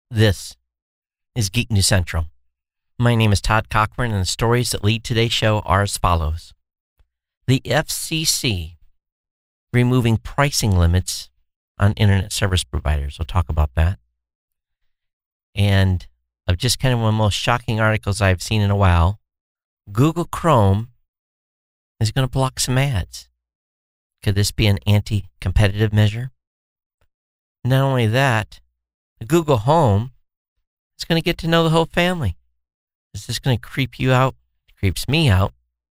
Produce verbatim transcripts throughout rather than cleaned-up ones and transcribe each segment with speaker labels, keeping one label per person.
Speaker 1: This is Geek News Central. My name is Todd Cochran, and the stories that lead today's show are as follows. The F C C removing pricing limits on internet service providers. We'll talk about that. And of just kind of one of the most shocking articles I've seen in a while, Google Chrome is going to block some ads. Could this be an anti-competitive measure? Not only that, Google Home is going to get to know the whole family. Is this going to creep you out? It creeps me out.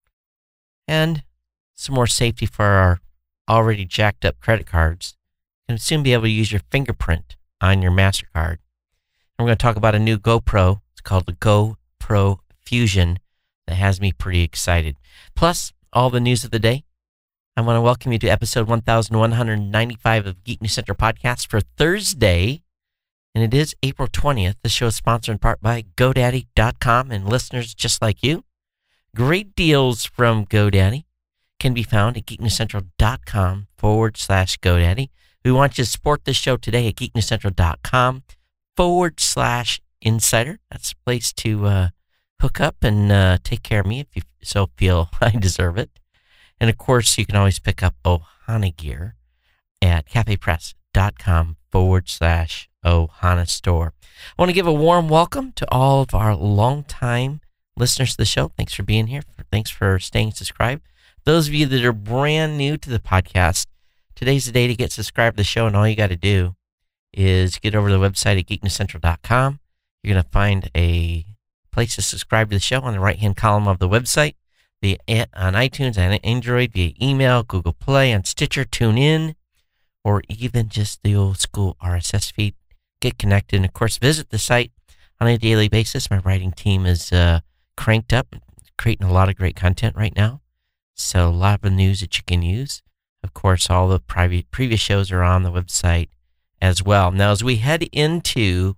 Speaker 1: And some more safety for our already jacked up credit cards. You can soon be able to use your fingerprint on your MasterCard. And we're going to talk about a new GoPro. It's called the GoPro Fusion that has me pretty excited. Plus, all the news of the day. I want to welcome you to episode one thousand one hundred ninety-five of Geek News Central Podcast for Thursday, and it is April twentieth. The show is sponsored in part by GoDaddy dot com and listeners just like you. Great deals from GoDaddy can be found at geeknewscentral.com forward slash GoDaddy. We want you to support this show today at geeknewscentral.com forward slash insider. That's a place to uh, hook up and uh, take care of me if you so feel I deserve it. And, of course, you can always pick up Ohana gear at cafepress.com forward slash Ohana store. I want to give a warm welcome to all of our longtime listeners to the show. Thanks for being here. Thanks for staying subscribed. Those of you that are brand new to the podcast, today's the day to get subscribed to the show, and all you got to do is get over to the website at geeknewscentral dot com. You're going to find a place to subscribe to the show on the right-hand column of the website. Via, on iTunes and Android, via email, Google Play, on Stitcher, TuneIn, or even just the old school R S S feed. Get connected and, of course, visit the site on a daily basis. My writing team is uh, cranked up, creating a lot of great content right now. So a lot of news that you can use. Of course, all the private, previous shows are on the website as well. Now, as we head into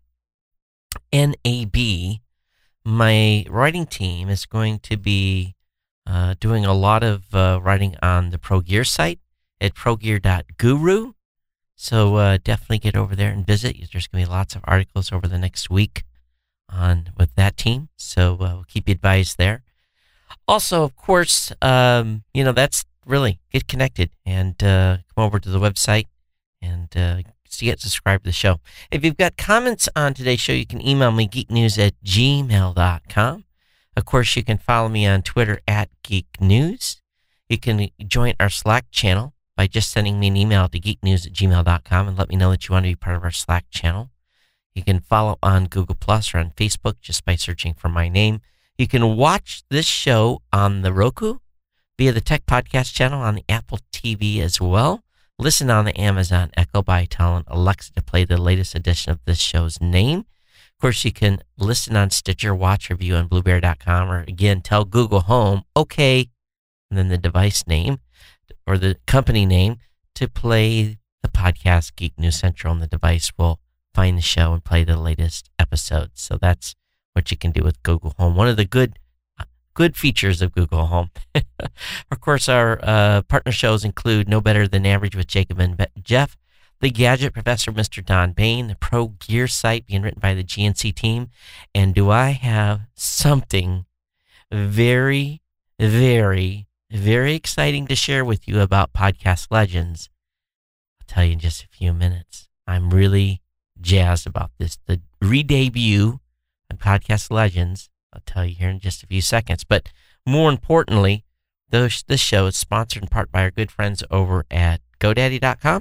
Speaker 1: N A B, my writing team is going to be Uh, doing a lot of uh, writing on the Pro Gear site at pro gear dot guru. So uh, definitely get over there and visit. There's going to be lots of articles over the next week on with that team. So uh, we'll keep you advised there. Also, of course, um, you know, that's really get connected and uh, come over to the website and uh, get subscribed to the show. If you've got comments on today's show, you can email me geeknews at gmail dot com. Of course, you can follow me on Twitter at Geek News. You can join our Slack channel by just sending me an email to geeknews at gmail dot com and let me know that you want to be part of our Slack channel. You can follow on Google Plus or on Facebook just by searching for my name. You can watch this show on the Roku via the Tech Podcast channel on the Apple T V as well. Listen on the Amazon Echo by telling Alexa to play the latest edition of this show's name. Of course, you can listen on Stitcher, watch, review on blueberry dot com, or again, tell Google Home, okay, and then the device name or the company name to play the podcast Geek News Central, and the device will find the show and play the latest episodes. So that's what you can do with Google Home. One of the good good features of Google Home. Of course, our uh, partner shows include No Better Than Average with Jacob and Jeff, The Gadget Professor, Mister Don Bain, the Pro Gear site being written by the G N C team. And do I have something very, very, very exciting to share with you about Podcast Legends? I'll tell you in just a few minutes. I'm really jazzed about this. The re-debut of Podcast Legends, I'll tell you here in just a few seconds. But more importantly, this, this show is sponsored in part by our good friends over at GoDaddy dot com.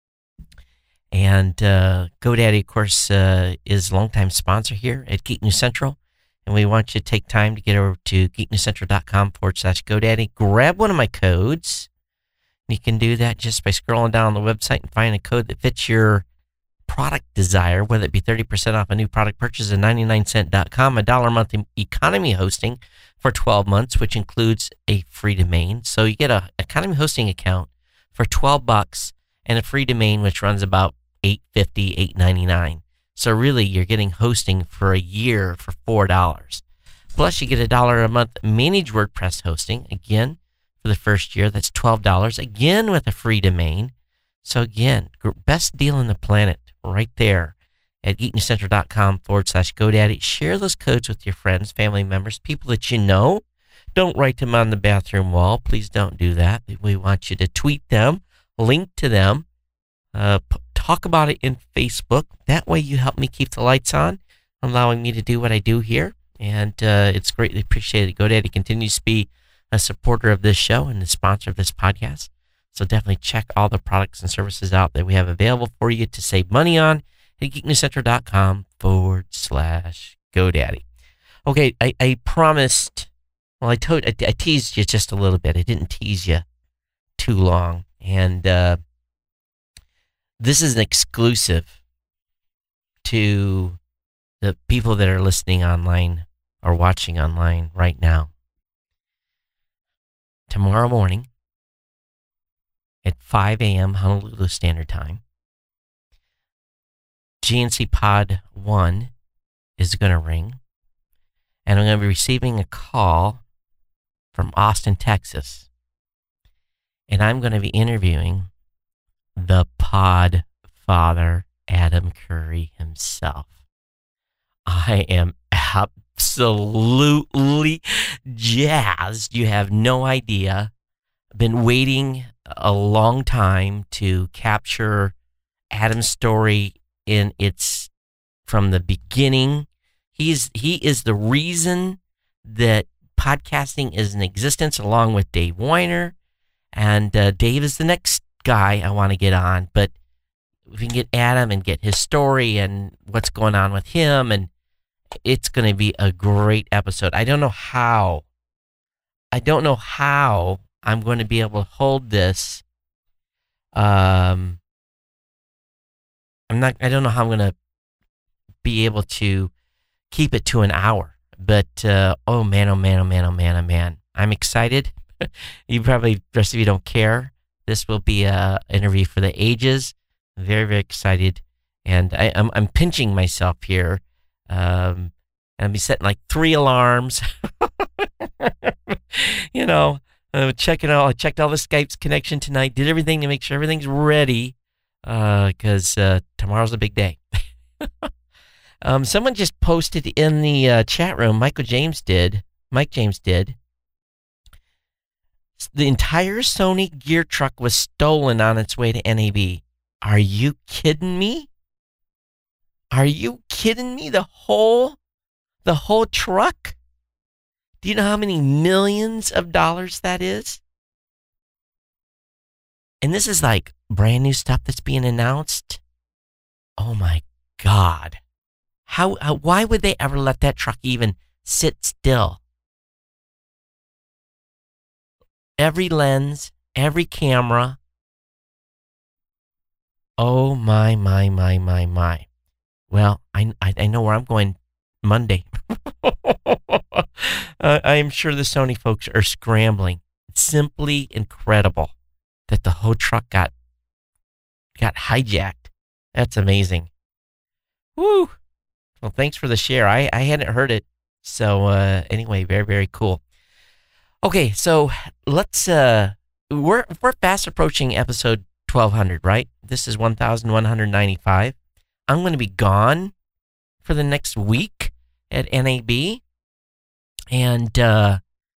Speaker 1: And uh, GoDaddy, of course, uh, is a longtime sponsor here at Geek News Central. And we want you to take time to get over to geeknewscentral.com forward slash GoDaddy. Grab one of my codes. You can do that just by scrolling down on the website and find a code that fits your product desire, whether it be thirty percent off a new product purchase at ninety-nine cent dot com, a dollar a month economy hosting for twelve months, which includes a free domain. So you get a economy hosting account for twelve bucks and a free domain, which runs about eight fifty, eight ninety-nine. So really, you're getting hosting for a year for four dollars. Plus, you get a dollar a month managed WordPress hosting, again, for the first year. That's twelve dollars, again with a free domain. So again, best deal on the planet right there at geeknewscentral.com forward slash GoDaddy. Share those codes with your friends, family members, people that you know. Don't write them on the bathroom wall. Please don't do that. We want you to tweet them, link to them, uh, p- talk about it in Facebook. That way you help me keep the lights on, allowing me to do what I do here. And uh, it's greatly appreciated. GoDaddy continues to be a supporter of this show and the sponsor of this podcast. So definitely check all the products and services out that we have available for you to save money on at geeknewscentral.com forward slash GoDaddy. Okay, I, I promised, well, I told, I, I teased you just a little bit. I didn't tease you too long. And uh, this is an exclusive to the people that are listening online or watching online right now. Tomorrow morning at five a.m. Honolulu Standard Time, G N C Pod one is going to ring, and I'm going to be receiving a call from Austin, Texas, and I'm going to be interviewing the Pod Father, Adam Curry himself. I am absolutely jazzed. You have no idea. I've been waiting a long time to capture Adam's story in its from the beginning. He's he is the reason that podcasting is in existence, along with Dave Weiner, and uh, Dave is the next guy I want to get on. But we can get Adam and get his story and what's going on with him, and it's going to be a great episode. I don't know how. I don't know how I'm going to be able to hold this. Um, I'm not. I don't know how I'm going to be able to keep it to an hour. But uh, oh man, oh man, oh man, oh man, oh man, I'm excited. You probably, the rest of you don't care. This will be a interview for the ages. I'm very, very excited, and I, I'm I'm pinching myself here. Um, and I'll be setting like three alarms. You know, uh, checking all, I checked all the Skype's connection tonight, did everything to make sure everything's ready, because uh, uh, tomorrow's a big day. um, someone just posted in the uh, chat room, Michael James did, Mike James did, the entire Sony gear truck was stolen on its way to N A B. Are you kidding me? Are you kidding me? The whole, the whole truck? Do you know how many millions of dollars that is? And this is like brand new stuff that's being announced. Oh my God. How, how why would they ever let that truck even sit still? Every lens, every camera. Oh my, my, my, my, my. Well, I, I, I know where I'm going Monday. uh, I am sure the Sony folks are scrambling. It's simply incredible that the whole truck got got hijacked. That's amazing. Woo! Well, thanks for the share. I, I hadn't heard it. So uh, anyway, very, very cool. Okay, so let's, uh, we're, we're fast approaching episode twelve hundred, right? This is one thousand one hundred ninety-five. I'm going to be gone for the next week at N A B. And uh,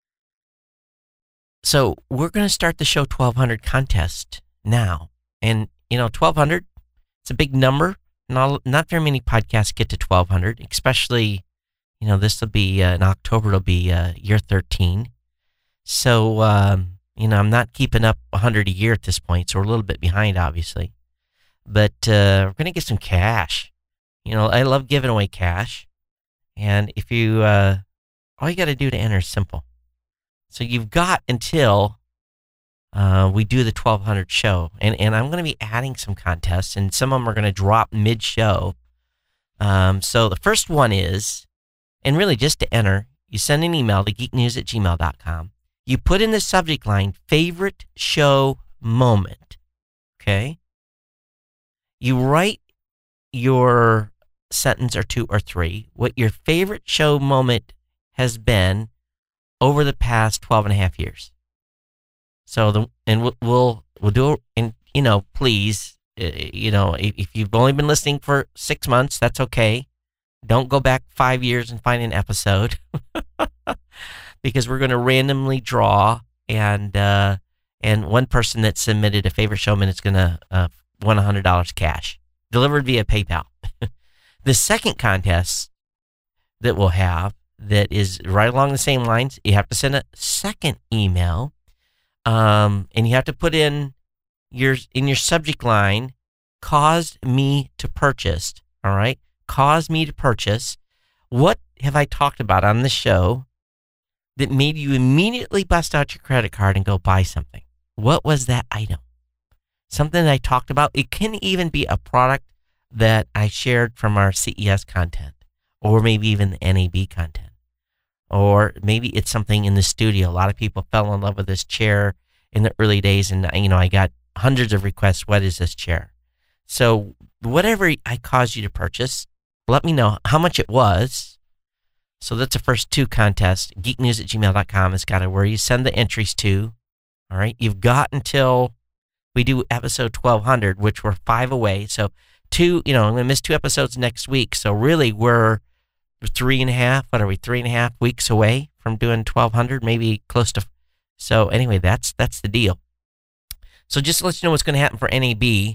Speaker 1: so we're going to start the show twelve hundred contest now. And, you know, twelve hundred, it's a big number. Not, not very many podcasts get to twelve hundred, especially, you know, this will be, uh, in October, it'll be uh, year thirteen. So, um, you know, I'm not keeping up one hundred a year at this point, so we're a little bit behind, obviously. But uh, we're going to get some cash. You know, I love giving away cash. And if you, uh, all you got to do to enter is simple. So you've got until uh, we do the twelve hundred show. And, and I'm going to be adding some contests, and some of them are going to drop mid-show. Um, so the first one is, and really just to enter, you send an email to geeknews at gmail dot com. You put in the subject line, favorite show moment, okay? You write your sentence or two or three, what your favorite show moment has been over the past twelve and a half years. So, the and we'll, we'll, we'll do, and, you know, please, uh, you know, if, if you've only been listening for six months, that's okay. Don't go back five years and find an episode because we're going to randomly draw, and uh, and one person that submitted a favorite showman is going to uh, win one hundred dollars cash delivered via PayPal. The second contest that we'll have that is right along the same lines, you have to send a second email, um, and you have to put in your in your subject line, caused me to purchase, all right? Caused me to purchase. What have I talked about on the show that made you immediately bust out your credit card and go buy something? What was that item? Something that I talked about. It can even be a product that I shared from our C E S content, or maybe even the N A B content, or maybe it's something in the studio. A lot of people fell in love with this chair in the early days, and you know I got hundreds of requests. What is this chair? So whatever I caused you to purchase, let me know how much it was. So that's the first two contests. geek news at gmail dot com has got where you send the entries to. All right, you've got until we do episode twelve hundred, which we're five away. So two, you know, I'm going to miss two episodes next week. So really we're three and a half, what are we, three and a half weeks away from doing twelve hundred, maybe close to. So anyway, that's that's the deal. So just to let you know what's going to happen for N A B,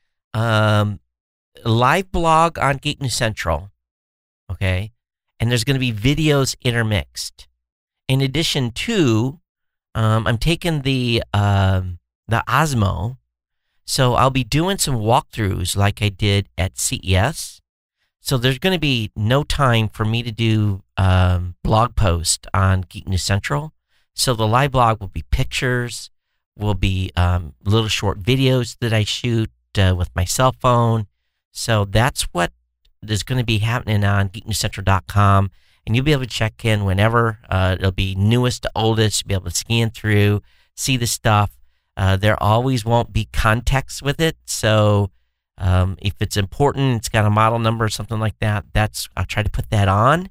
Speaker 1: um, live blog on Geek News Central, okay? And there's going to be videos intermixed. In addition to, um, I'm taking the um, the Osmo, so I'll be doing some walkthroughs like I did at C E S. So there's going to be no time for me to do um, blog post on Geek News Central. So the live blog will be pictures, will be um, little short videos that I shoot uh, with my cell phone. So that's what is going to be happening on geek news central dot com. And you'll be able to check in whenever. Uh, it'll be newest to oldest. You'll be able to scan through, see the stuff. Uh, there always won't be context with it. So um, if it's important, it's got a model number or something like that, that's I'll try to put that on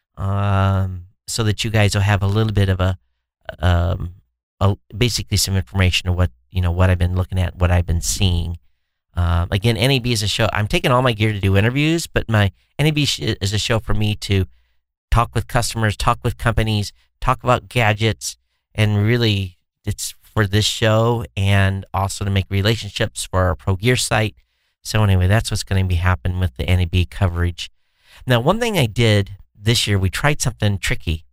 Speaker 1: um, so that you guys will have a little bit of a, um, a basically some information of what, you know, what I've been looking at, what I've been seeing. Um, again, N A B is a show. I'm taking all my gear to do interviews, but my N A B is a show for me to talk with customers, talk with companies, talk about gadgets, and really it's for this show and also to make relationships for our Pro Gear site. So anyway, that's what's going to be happening with the N A B coverage. Now, one thing I did this year, we tried something tricky.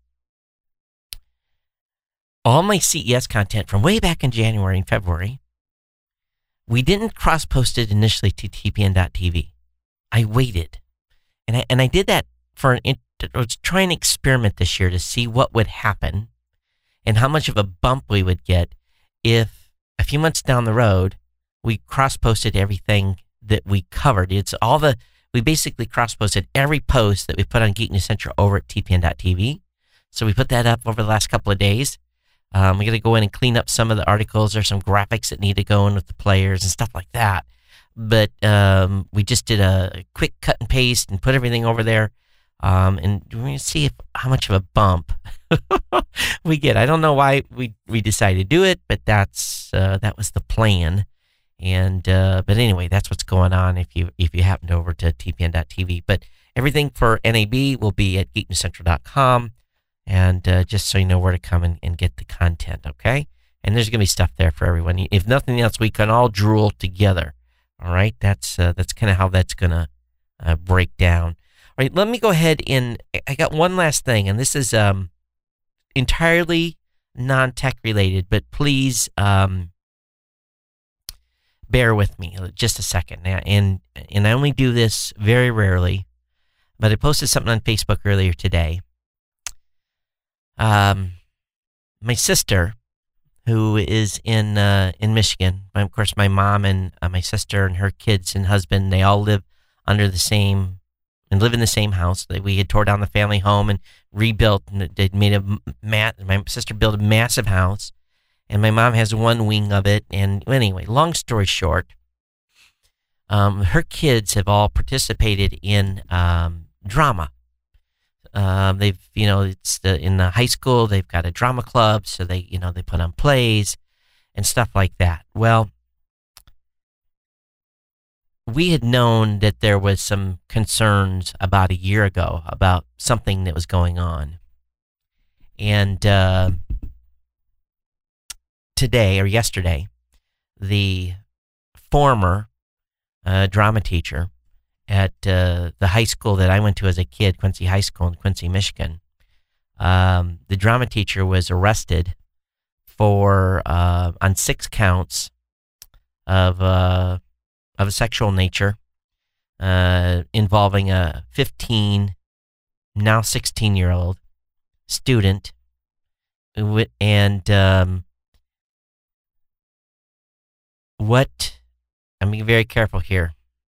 Speaker 1: All my C E S content from way back in January and February, we didn't cross-post it initially to T P N dot T V. I waited. And I, and I did that for an, I was trying to experiment this year to see what would happen and how much of a bump we would get if a few months down the road, we cross-posted everything that we covered. It's all the, we basically cross-posted every post that we put on Geek News Central over at T P N dot T V. So we put that up over the last couple of days. Um, we got to go in and clean up some of the articles. There's some graphics that need to go in with the players and stuff like that. But um, we just did a quick cut and paste and put everything over there. Um, and we're going to see if, how much of a bump we get. I don't know why we, we decided to do it, but that's uh, that was the plan. And uh, but anyway, that's what's going on if you if you happen over to T P N dot T V. But everything for N A B will be at geek news central dot com. And uh, just so you know where to come and, and get the content, okay? And there's going to be stuff there for everyone. If nothing else, we can all drool together, all right? That's uh, that's kind of how that's going to uh, break down. All right, let me go ahead and I got one last thing, and this is um, entirely non-tech related, but please um, bear with me just a second. And, and I only do this very rarely, but I posted something on Facebook earlier today. Um, my sister, who is in uh, in Michigan, of course, my mom and uh, my sister and her kids and husband, they all live under the same and live in the same house. We had tore down the family home and rebuilt, and they made a mat. My sister built a massive house, and my mom has one wing of it. And anyway, long story short, um, her kids have all participated in um, drama. Um, they've, you know, it's the, in the high school, they've got a drama club, so they, you know, they put on plays and stuff like that. Well, we had known that there was some concerns about a year ago about something that was going on. And uh, today or yesterday, the former uh, drama teacher at uh, the high school that I went to as a kid, Quincy High School in Quincy, Michigan, um, the drama teacher was arrested for uh, on six counts of uh, of a sexual nature uh, involving a fifteen, now sixteen-year-old student, and um, what, I'm being very careful here.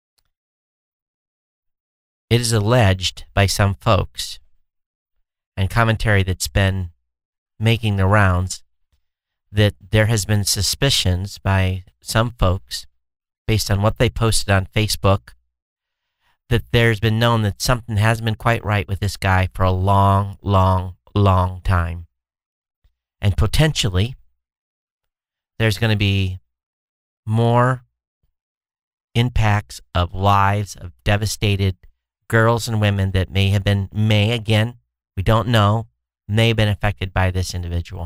Speaker 1: It is alleged by some folks, and commentary that's been making the rounds, that there has been suspicions by some folks, based on what they posted on Facebook, that there's been known that something hasn't been quite right with this guy for a long, long, long time. And potentially, there's going to be more impacts of lives of devastated girls and women that may have been, may, again, we don't know, may have been affected by this individual.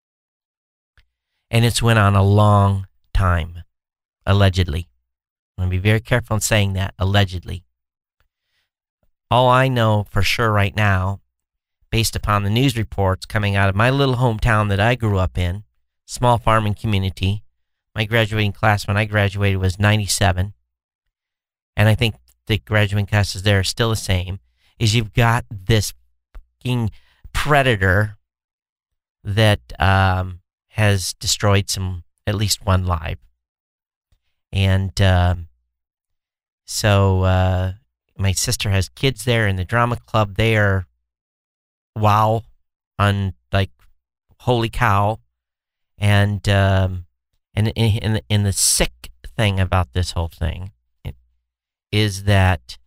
Speaker 1: And it's went on a long time, allegedly. I'm going to be very careful in saying that, allegedly. All I know for sure right now, based upon the news reports coming out of my little hometown that I grew up in, small farming community, my graduating class when I graduated was ninety-seven, and I think the graduating classes there are still the same, is you've got this fucking predator that um, has destroyed some, at least one life. And um, so uh, my sister has kids there in the drama club. They are, wow, on like, holy cow. And um, and in, in the sick thing about this whole thing is that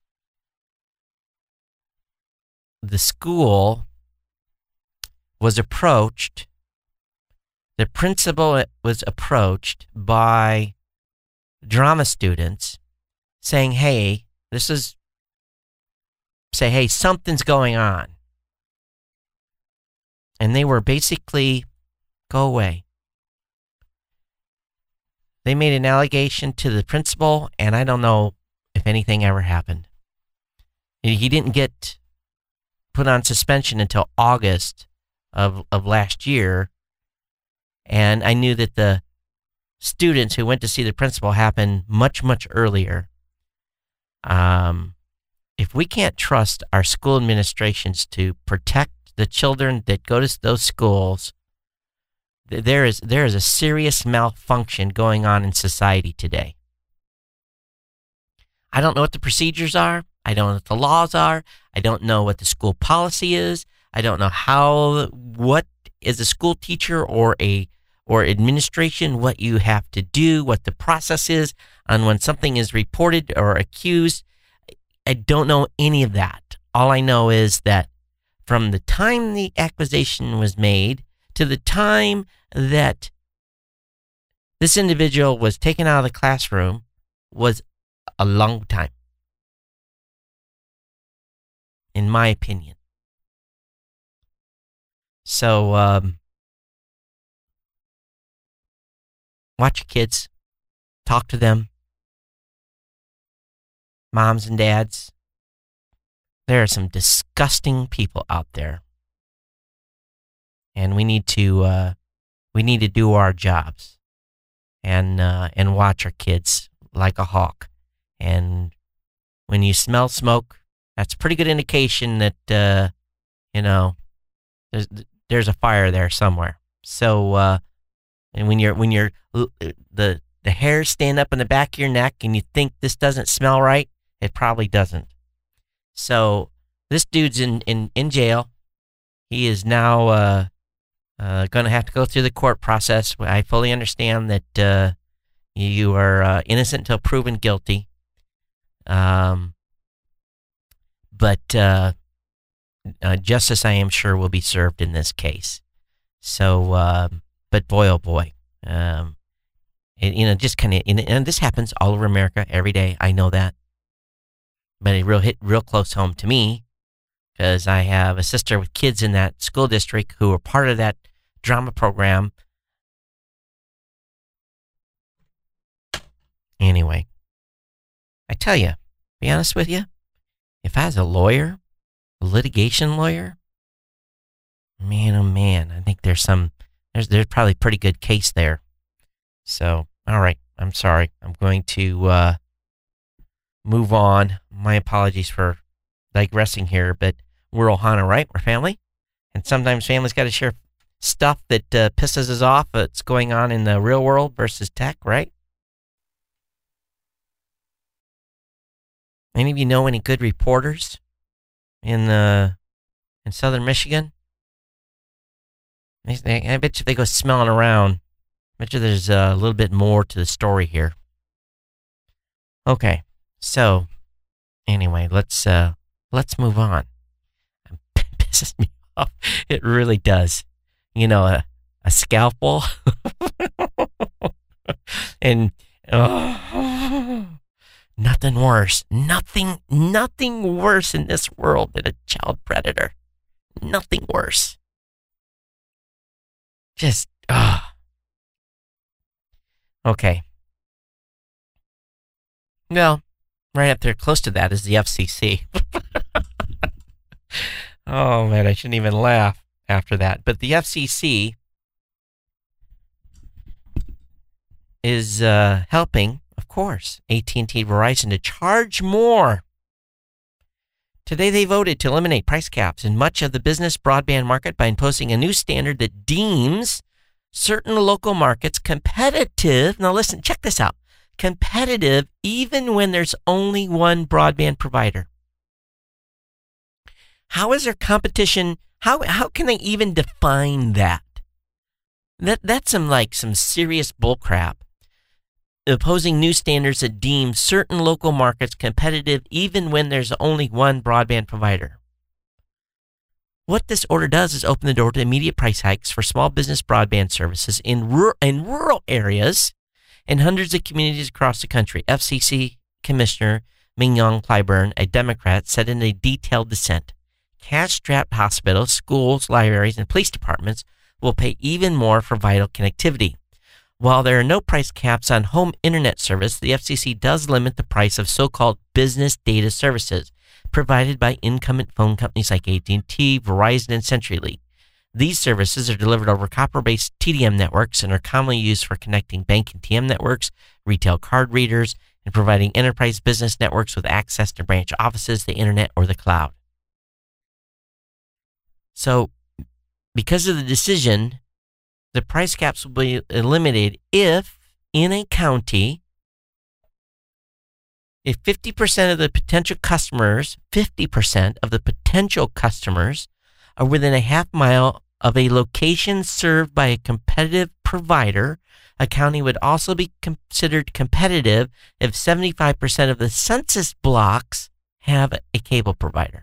Speaker 1: the school was approached, the principal was approached by drama students saying, hey, this is, say, hey, something's going on. And they were basically, go away. They made an allegation to the principal, and I don't know if anything ever happened. He didn't get put on suspension until August of, of last year, and I knew that the students who went to see the principal happened much, much earlier. Um, if we can't trust our school administrations to protect the children that go to those schools, there is there is a serious malfunction going on in society today. I don't know what the procedures are. I don't know what the laws are. I don't know what the school policy is. I don't know how, what is a school teacher or a or administration, what you have to do, what the process is on when something is reported or accused. I don't know any of that. All I know is that from the time the accusation was made to the time that this individual was taken out of the classroom was a long time, in my opinion. So, um, watch your kids, talk to them, moms and dads. There are some disgusting people out there, and we need to uh, we need to do our jobs and uh, and watch our kids like a hawk. And when you smell smoke, that's a pretty good indication that uh, you know there's there's a fire there somewhere. So, uh, and when you're when you're the the hairs stand up in the back of your neck, and you think this doesn't smell right, it probably doesn't. So this dude's in, in, in jail. He is now uh, uh, going to have to go through the court process. I fully understand that uh, you are uh, innocent until proven guilty. Um, but uh, uh, justice, I am sure, will be served in this case. So, uh, but boy, oh boy, um, It, you know, just kind of, and this happens all over America every day. I know that. But it real hit real close home to me because I have a sister with kids in that school district who are part of that drama program. Anyway, I tell you, be honest with you, if I was a lawyer, a litigation lawyer, man, oh man, I think there's some, there's there's probably a pretty good case there. So, all right, I'm sorry. I'm going to uh, move on. My apologies for digressing here, but we're Ohana, right? We're family. And sometimes families got to share stuff that uh, pisses us off that's going on in the real world versus tech, right? Any of you know any good reporters in the in southern Michigan? I bet you they go smelling around. I bet you there's a little bit more to the story here. Okay, so anyway, let's uh, let's move on. It pisses me off. It really does. You know, a a scalpel, and oh, nothing worse. Nothing, nothing worse in this world than a child predator. Nothing worse. Just, ah. Okay. Well, right up there close to that is the F C C. Oh, man, I shouldn't even laugh after that. But the F C C is uh, helping, of course, A T and T, Verizon to charge more. Today they voted to eliminate price caps in much of the business broadband market by imposing a new standard that deems certain local markets competitive. Now listen, check this out. Competitive even when there's only one broadband provider. How is there competition? How how can they even define that? That that's some like some serious bullcrap. Opposing new standards that deem certain local markets competitive even when there's only one broadband provider. What this order does is open the door to immediate price hikes for small business broadband services in rural, in rural areas and hundreds of communities across the country. F C C Commissioner Mignon Clyburn, a Democrat, said in a detailed dissent, cash-strapped hospitals, schools, libraries, and police departments will pay even more for vital connectivity. While there are no price caps on home internet service, the F C C does limit the price of so-called business data services provided by incumbent phone companies like A T and T, Verizon, and CenturyLink. These services are delivered over copper-based T D M networks and are commonly used for connecting bank and T M networks, retail card readers, and providing enterprise business networks with access to branch offices, the internet, or the cloud. So, because of the decision, the price caps will be eliminated if, in a county, if fifty percent of the potential customers, fifty percent of the potential customers are within a half mile of a location served by a competitive provider. A county would also be considered competitive if seventy-five percent of the census blocks have a cable provider.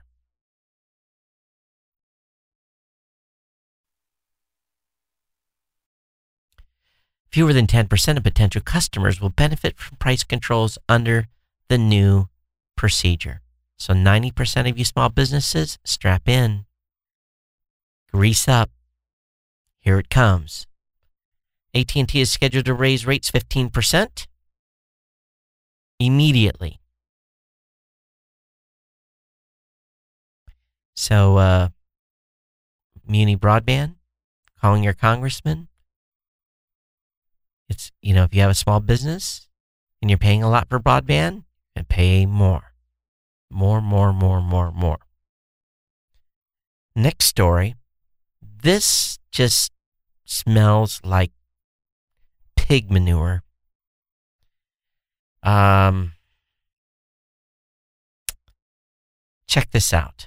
Speaker 1: Fewer than ten percent of potential customers will benefit from price controls under the new procedure. So ninety percent of you small businesses, strap in. Grease up. Here it comes. A T and T is scheduled to raise rates fifteen percent immediately. So, uh, Muni Broadband, calling your congressman. It's, you know, if you have a small business and you're paying a lot for broadband, and pay more. More, more, more, more, more. Next story. This just smells like pig manure. Um, check this out.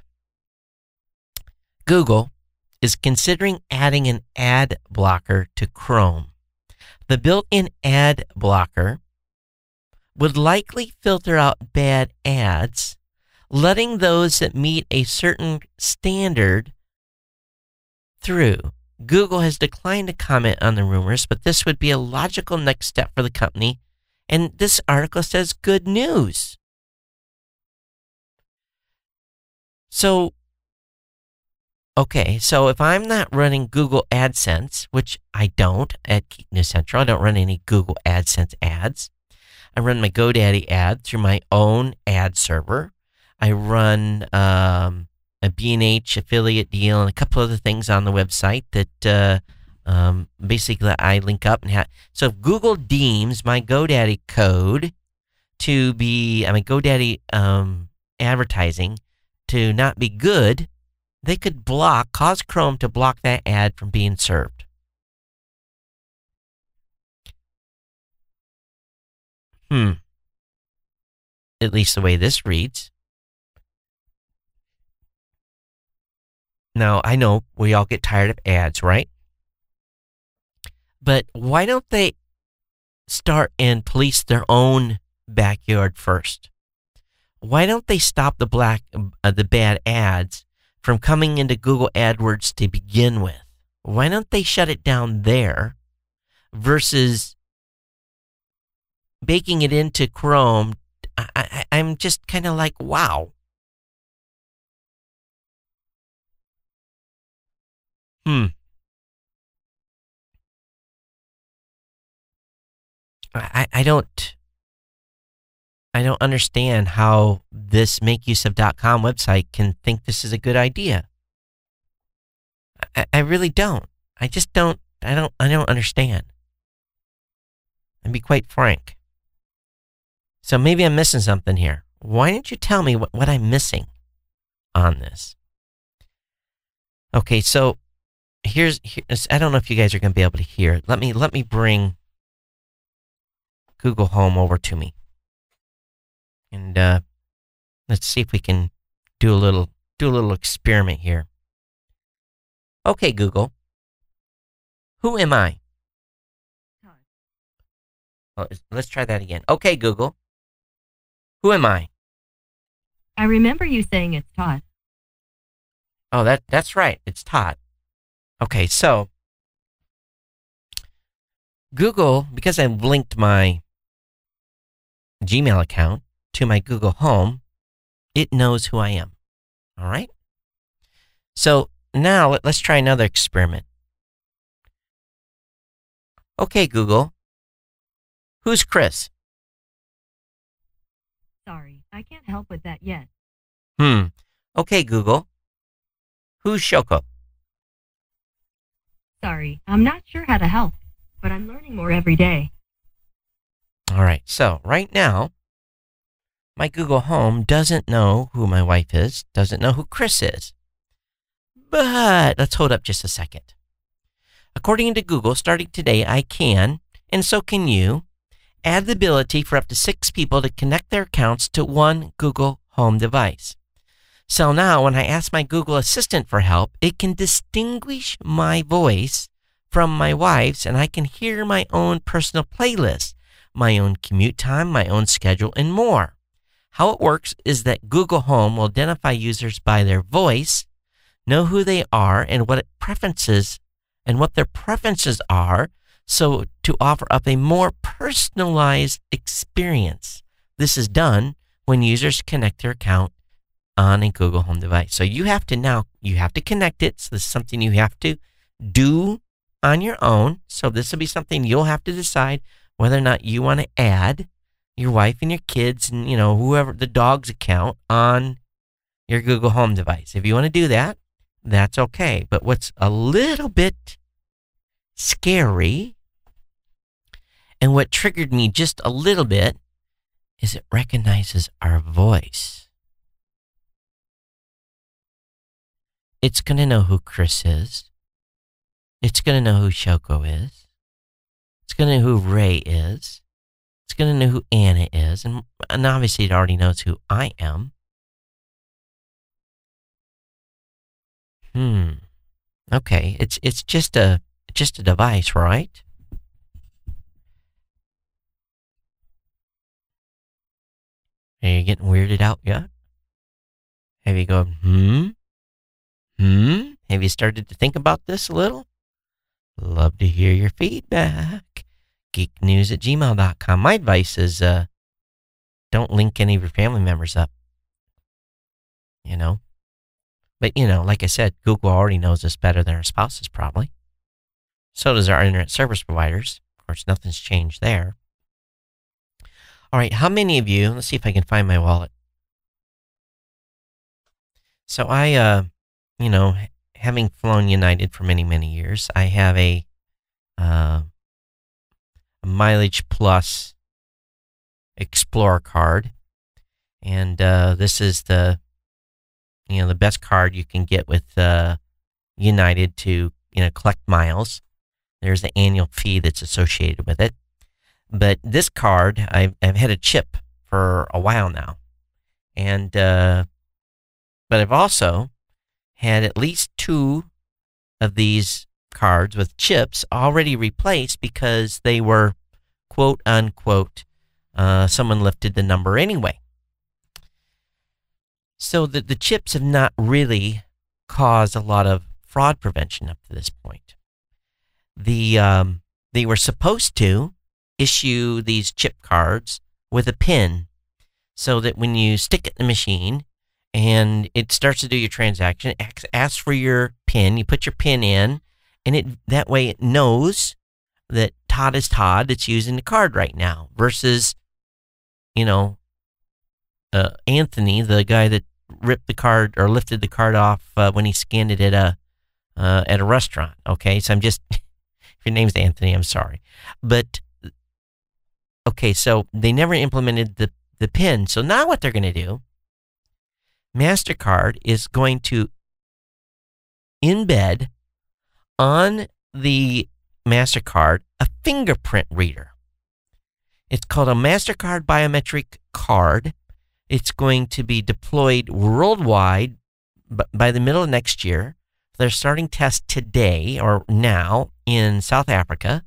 Speaker 1: Google is considering adding an ad blocker to Chrome. The built-in ad blocker would likely filter out bad ads, letting those that meet a certain standard through. Google has declined to comment on the rumors, but this would be a logical next step for the company. And this article says good news. So, okay, so if I'm not running Google AdSense, which I don't at Geek News Central, I don't run any Google AdSense ads. I run my GoDaddy ad through my own ad server. I run um, a B and H affiliate deal and a couple other things on the website that uh, um, basically I link up and have. So if Google deems my GoDaddy code to be, I mean, GoDaddy um, advertising to not be good, they could block, cause Chrome to block that ad from being served. Hmm. At least the way this reads. Now, I know we all get tired of ads, right? But why don't they start and police their own backyard first? Why don't they stop the black, uh, the bad ads from coming into Google AdWords to begin with? Why don't they shut it down there versus baking it into Chrome? I, I, I'm just kind of like, wow. Hmm. I, I don't I don't understand how this make use of dot com website can think this is a good idea. I, I really don't. I just don't I don't I don't understand. And be quite frank. So maybe I'm missing something here. Why don't you tell me what, what I'm missing on this? Okay, so here's, here's I don't know if you guys are going to be able to hear it. Let me let me bring Google Home over to me. And uh, let's see if we can do a little do a little experiment here. Okay, Google. Who am I? Oh, let's try that again. Okay, Google. Who am I?
Speaker 2: I remember you saying it's Todd.
Speaker 1: Oh, that that's right. It's Todd. Okay, so Google, because I've linked my Gmail account to my Google Home, it knows who I am. All right? So now let, let's try another experiment. Okay, Google. Who's Chris?
Speaker 2: Sorry, I can't help with that yet.
Speaker 1: Hmm. Okay, Google. Who's Shoko?
Speaker 2: Sorry, I'm not sure how to help, but I'm learning more every day.
Speaker 1: All right, so right now, my Google Home doesn't know who my wife is, doesn't know who Chris is. But let's hold up just a second. According to Google, starting today, I can, and so can you, add the ability for up to six people to connect their accounts to one Google Home device. So now when I ask my Google Assistant for help, it can distinguish my voice from my wife's, and I can hear my own personal playlist, my own commute time, my own schedule, and more. How it works is that Google Home will identify users by their voice, know who they are and what preferences and what their preferences are, so to offer up a more personalized experience. This is done when users connect their account on a Google Home device. So you have to now, you have to connect it. So this is something you have to do on your own. So this will be something you'll have to decide whether or not you want to add your wife and your kids and, you know, whoever, the dog's account on your Google Home device. If you want to do that, that's okay. But what's a little bit scary and what triggered me just a little bit is it recognizes our voice. It's going to know who Chris is. It's going to know who Shoko is. It's going to know who Ray is. It's going to know who Anna is. And, and obviously it already knows who I am. Hmm. Okay. It's it's just a just a device, right? Are you getting weirded out yet? Have you gone, hmm? Hmm? Have you started to think about this a little? Love to hear your feedback. geeknews at gmail dot com. My advice is uh, don't link any of your family members up. You know? But, you know, like I said, Google already knows us better than our spouses probably. So does our internet service providers. Of course, nothing's changed there. All right, how many of you, let's see if I can find my wallet. So I, uh, you know, having flown United for many, many years, I have a, uh, a Mileage Plus Explorer card. And uh, this is the, you know, the best card you can get with uh, United to, you know, collect miles. There's the annual fee that's associated with it. But this card, I've, I've had a chip for a while now. And, uh, but I've also had at least two of these cards with chips already replaced because they were, quote unquote, uh, someone lifted the number anyway. So the, the chips have not really caused a lot of fraud prevention up to this point. The um, they were supposed to issue these chip cards with a pin so that when you stick it in the machine and it starts to do your transaction, it asks for your pin, you put your pin in, and it that way it knows that Todd is Todd that's using the card right now versus, you know, uh, Anthony, the guy that ripped the card or lifted the card off uh, when he scanned it at a uh, at a restaurant. Okay, so I'm just, if your name's Anthony, I'm sorry, but okay, so they never implemented the the pin. So now what they're going to do, MasterCard is going to embed on the MasterCard a fingerprint reader. It's called a MasterCard biometric card. It's going to be deployed worldwide by the middle of next year. They're starting tests today or now in South Africa.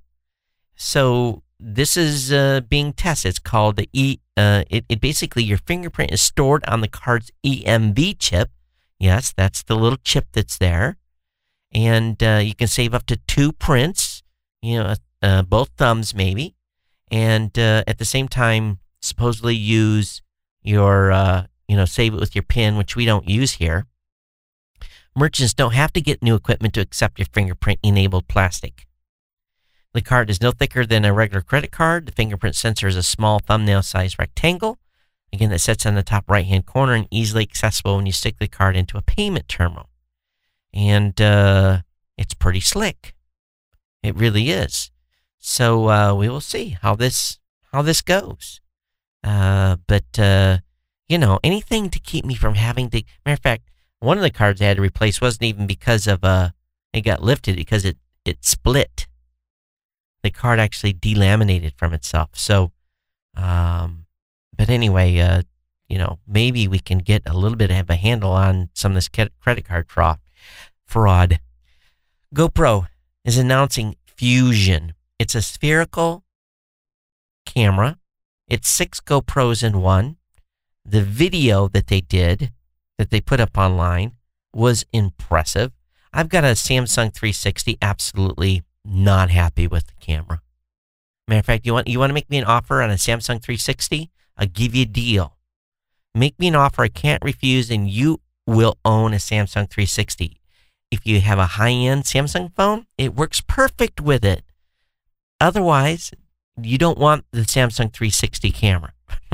Speaker 1: So this is uh, being tested. It's called the E. Uh, it, it basically, your fingerprint is stored on the card's E M V chip. Yes, that's the little chip that's there. And uh, you can save up to two prints, you know, uh, both thumbs maybe. And uh, at the same time, supposedly use your, uh, you know, save it with your PIN, which we don't use here. Merchants don't have to get new equipment to accept your fingerprint-enabled plastic. The card is no thicker than a regular credit card. The fingerprint sensor is a small thumbnail-sized rectangle, again, that sits on the top right-hand corner and easily accessible when you stick the card into a payment terminal. And uh, it's pretty slick. It really is. So uh, we will see how this how this goes. Uh, but, uh, you know, anything to keep me from having to... Matter of fact, one of the cards I had to replace wasn't even because of... Uh, it got lifted because it, it split. The card actually delaminated from itself. So, um, but anyway, uh, you know, maybe we can get a little bit of a handle on some of this credit card fraud. Fraud. GoPro is announcing Fusion. It's a spherical camera. It's six GoPros in one. The video that they did, that they put up online, was impressive. I've got a Samsung three sixty, absolutely not happy with the camera. Matter of fact, you want you want to make me an offer on a Samsung three sixty? I'll give you a deal. Make me an offer I can't refuse, and you will own a Samsung three sixty. If you have a high-end Samsung phone, it works perfect with it. Otherwise, you don't want the Samsung three sixty camera.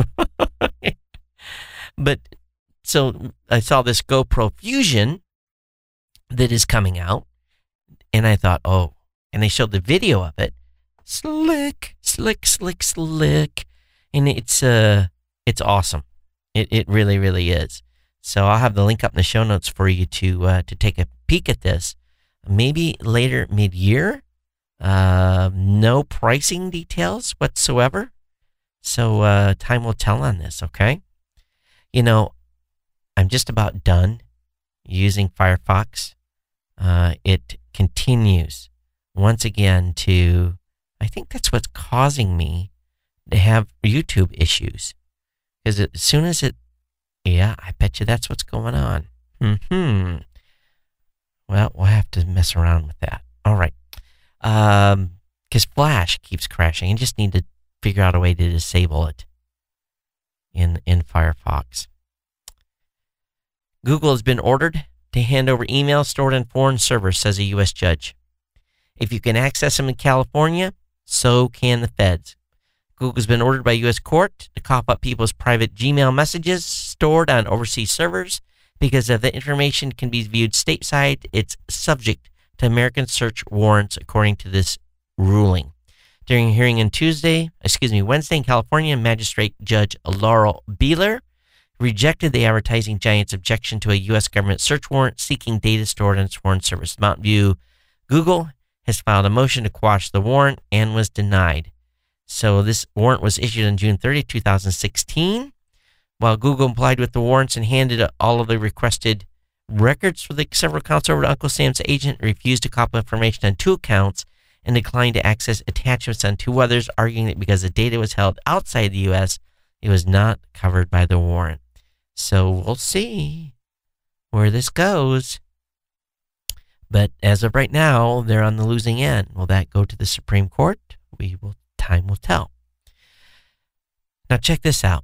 Speaker 1: But, so I saw this GoPro Fusion that is coming out, and I thought, oh, and they showed the video of it. Slick, slick, slick, slick. And it's uh, it's awesome. It it really, really is. So I'll have the link up in the show notes for you to uh, to take a peek at this. Maybe later mid-year. Uh, no pricing details whatsoever. So uh, time will tell on this, okay? You know, I'm just about done using Firefox. Uh, it continues once again to, I think that's what's causing me to have YouTube issues. Because as soon as it, yeah, I bet you that's what's going on. Hmm. Well, we'll have to mess around with that. All right. Um, because Flash keeps crashing. You just need to figure out a way to disable it in in Firefox. Google has been ordered to hand over emails stored on foreign servers, says a U S judge. If you can access them in California, so can the feds. Google's been ordered by a U S court to cough up people's private Gmail messages stored on overseas servers because if the information can be viewed stateside, it's subject to American search warrants, according to this ruling. During a hearing on Tuesday, excuse me, Wednesday in California, Magistrate Judge Laurel Beeler rejected the advertising giant's objection to a U S government search warrant seeking data stored on its foreign service. Mountain View Google has filed a motion to quash the warrant and was denied. So this warrant was issued on June thirtieth, twenty sixteen. While Google complied with the warrants and handed all of the requested records for the several accounts over to Uncle Sam's agent, refused to copy information on two accounts and declined to access attachments on two others, arguing that because the data was held outside the U S, it was not covered by the warrant. So we'll see where this goes. But as of right now, they're on the losing end. Will that go to the Supreme Court? We will. Time will tell. Now check this out.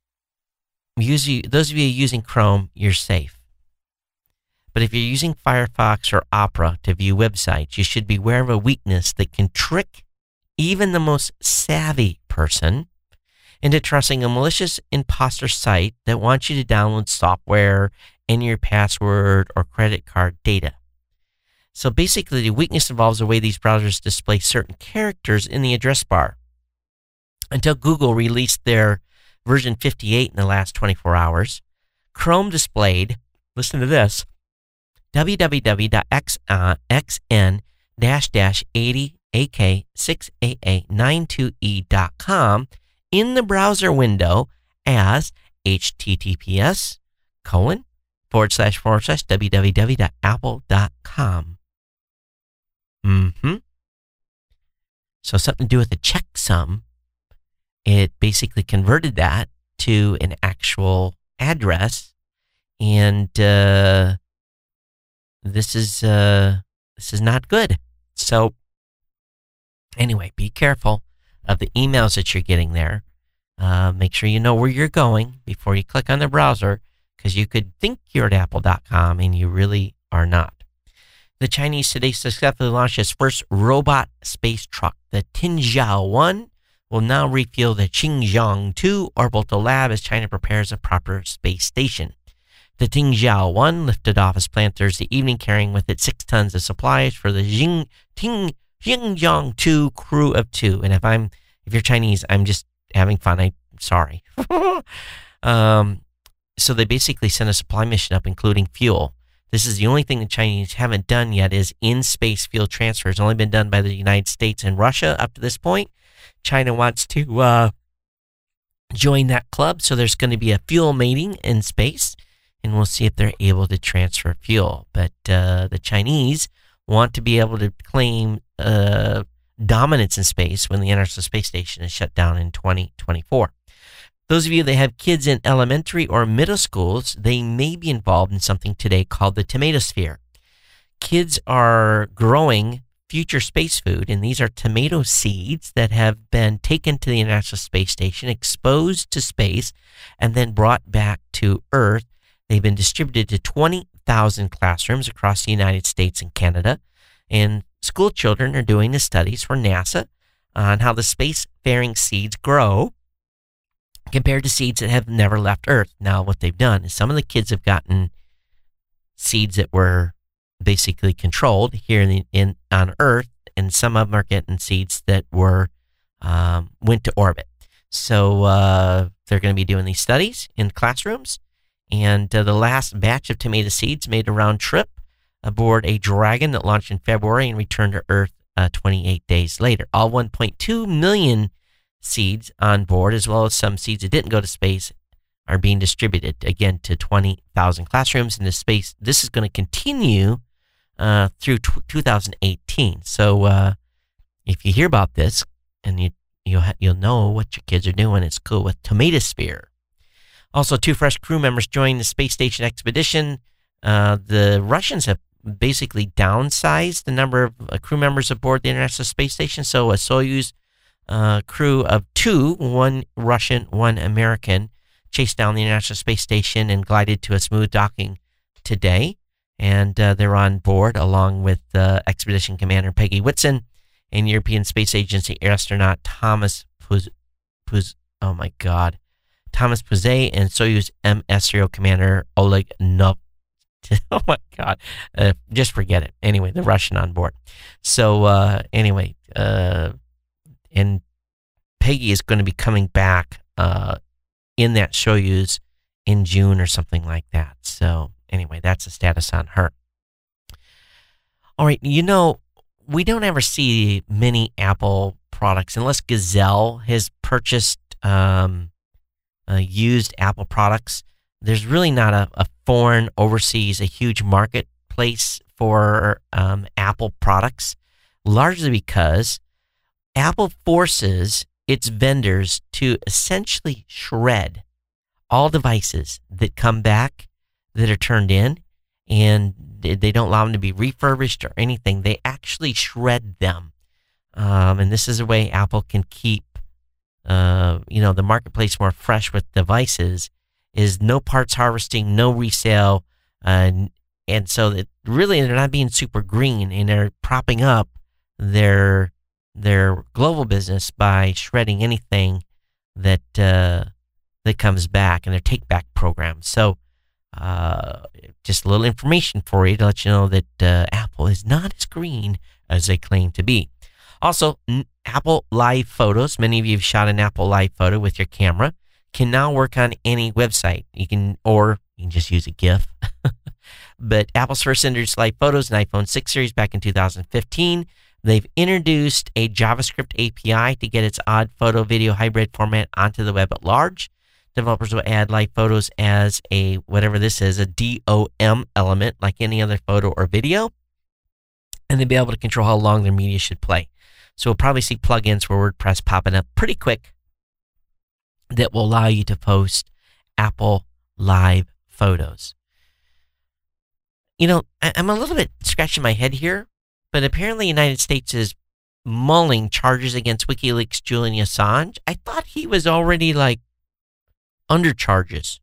Speaker 1: Use, those of you using Chrome, you're safe. But if you're using Firefox or Opera to view websites, you should be aware of a weakness that can trick even the most savvy person into trusting a malicious imposter site that wants you to download software, enter your password, or credit card data. So basically, the weakness involves the way these browsers display certain characters in the address bar. Until Google released their version fifty-eight in the last twenty-four hours, Chrome displayed, listen to this, w w w dot x n dash eighty a k six a a ninety-two e dot com in the browser window as https colon forward slash forward slash www dot apple dot com. Mm-hmm. So something to do with the checksum. It basically converted that to an actual address, and uh, this is uh, this is not good. So anyway, be careful of the emails that you're getting there. Uh, make sure you know where you're going before you click on the browser, because you could think you're at apple dot com and you really are not. The Chinese today successfully launched its first robot space truck. The Tianzhou one will now refuel the Qingjiang two orbital lab as China prepares a proper space station. The Tianzhou one lifted off as planned Thursday evening, carrying with it six tons of supplies for the Jing, Ting, Qingjiang two crew of two. And if I'm, if you're Chinese, I'm just having fun. I'm sorry. um, so they basically sent a supply mission up, including fuel. This is the only thing the Chinese haven't done yet is in-space fuel transfer. It's only been done by the United States and Russia up to this point. China wants to uh, join that club, so there's going to be a fuel mating in space, and we'll see if they're able to transfer fuel. But uh, the Chinese want to be able to claim uh, dominance in space when the International Space Station is shut down in twenty twenty-four. Those of you that have kids in elementary or middle schools, they may be involved in something today called the tomato sphere. Kids are growing future space food, and these are tomato seeds that have been taken to the International Space Station, exposed to space, and then brought back to Earth. They've been distributed to twenty thousand classrooms across the United States and Canada, and school children are doing the studies for NASA on how the spacefaring seeds grow compared to seeds that have never left Earth. Now, what they've done is some of the kids have gotten seeds that were basically controlled here in, the, in on Earth, and some of them are getting seeds that were um, went to orbit. So uh, they're going to be doing these studies in classrooms, and uh, the last batch of tomato seeds made a round trip aboard a Dragon that launched in February and returned to Earth uh, twenty-eight days later. All one point two million seeds on board, as well as some seeds that didn't go to space, are being distributed again to twenty thousand classrooms in this space. This is going to continue uh, through t- two thousand eighteen. So uh, if you hear about this, and you you'll ha- you'll know what your kids are doing. It's cool with Tomato Sphere. Also, two fresh crew members joined the space station expedition. Uh, the Russians have basically downsized the number of uh, crew members aboard the International Space Station. So a Soyuz uh, crew of two, one Russian, one American, chased down the International Space Station and glided to a smooth docking today. And uh, they're on board along with uh, Expedition Commander Peggy Whitson and European Space Agency astronaut Thomas Puz, Puz oh my God, Thomas Puzay and Soyuz M S serial commander Oleg Nov. Oh my God, uh, just forget it. Anyway, the Russian on board. So uh, anyway, uh, and Peggy is going to be coming back uh, in that Soyuz in June or something like that. So anyway, that's the status on her. All right, you know, we don't ever see many Apple products unless Gazelle has purchased um, uh, used Apple products. There's really not a, a foreign, overseas, a huge marketplace for um, Apple products, largely because Apple forces its vendors to essentially shred all devices that come back that are turned in, and they don't allow them to be refurbished or anything. They actually shred them. Um, and this is a way Apple can keep uh, you know, the marketplace more fresh with devices, is no parts harvesting, no resale, uh, and so that really they're not being super green, and they're propping up their their global business by shredding anything that uh, that comes back, and their take back program. So uh, just a little information for you to let you know that uh, Apple is not as green as they claim to be. Also, Apple Live Photos. Many of you have shot an Apple Live photo with your camera. Can now work on any website. You can, or you can just use a GIF. But Apple's first introduced Live Photos in iPhone six series back in two thousand fifteen. They've introduced a JavaScript A P I to get its odd photo video hybrid format onto the web at large. Developers will add Live Photos as a, whatever this is, a D O M element like any other photo or video. And they'll be able to control how long their media should play. So we'll probably see plugins for WordPress popping up pretty quick that will allow you to post Apple Live Photos. You know, I'm a little bit scratching my head here, but apparently the United States is mulling charges against WikiLeaks' Julian Assange. I thought he was already, like, under charges.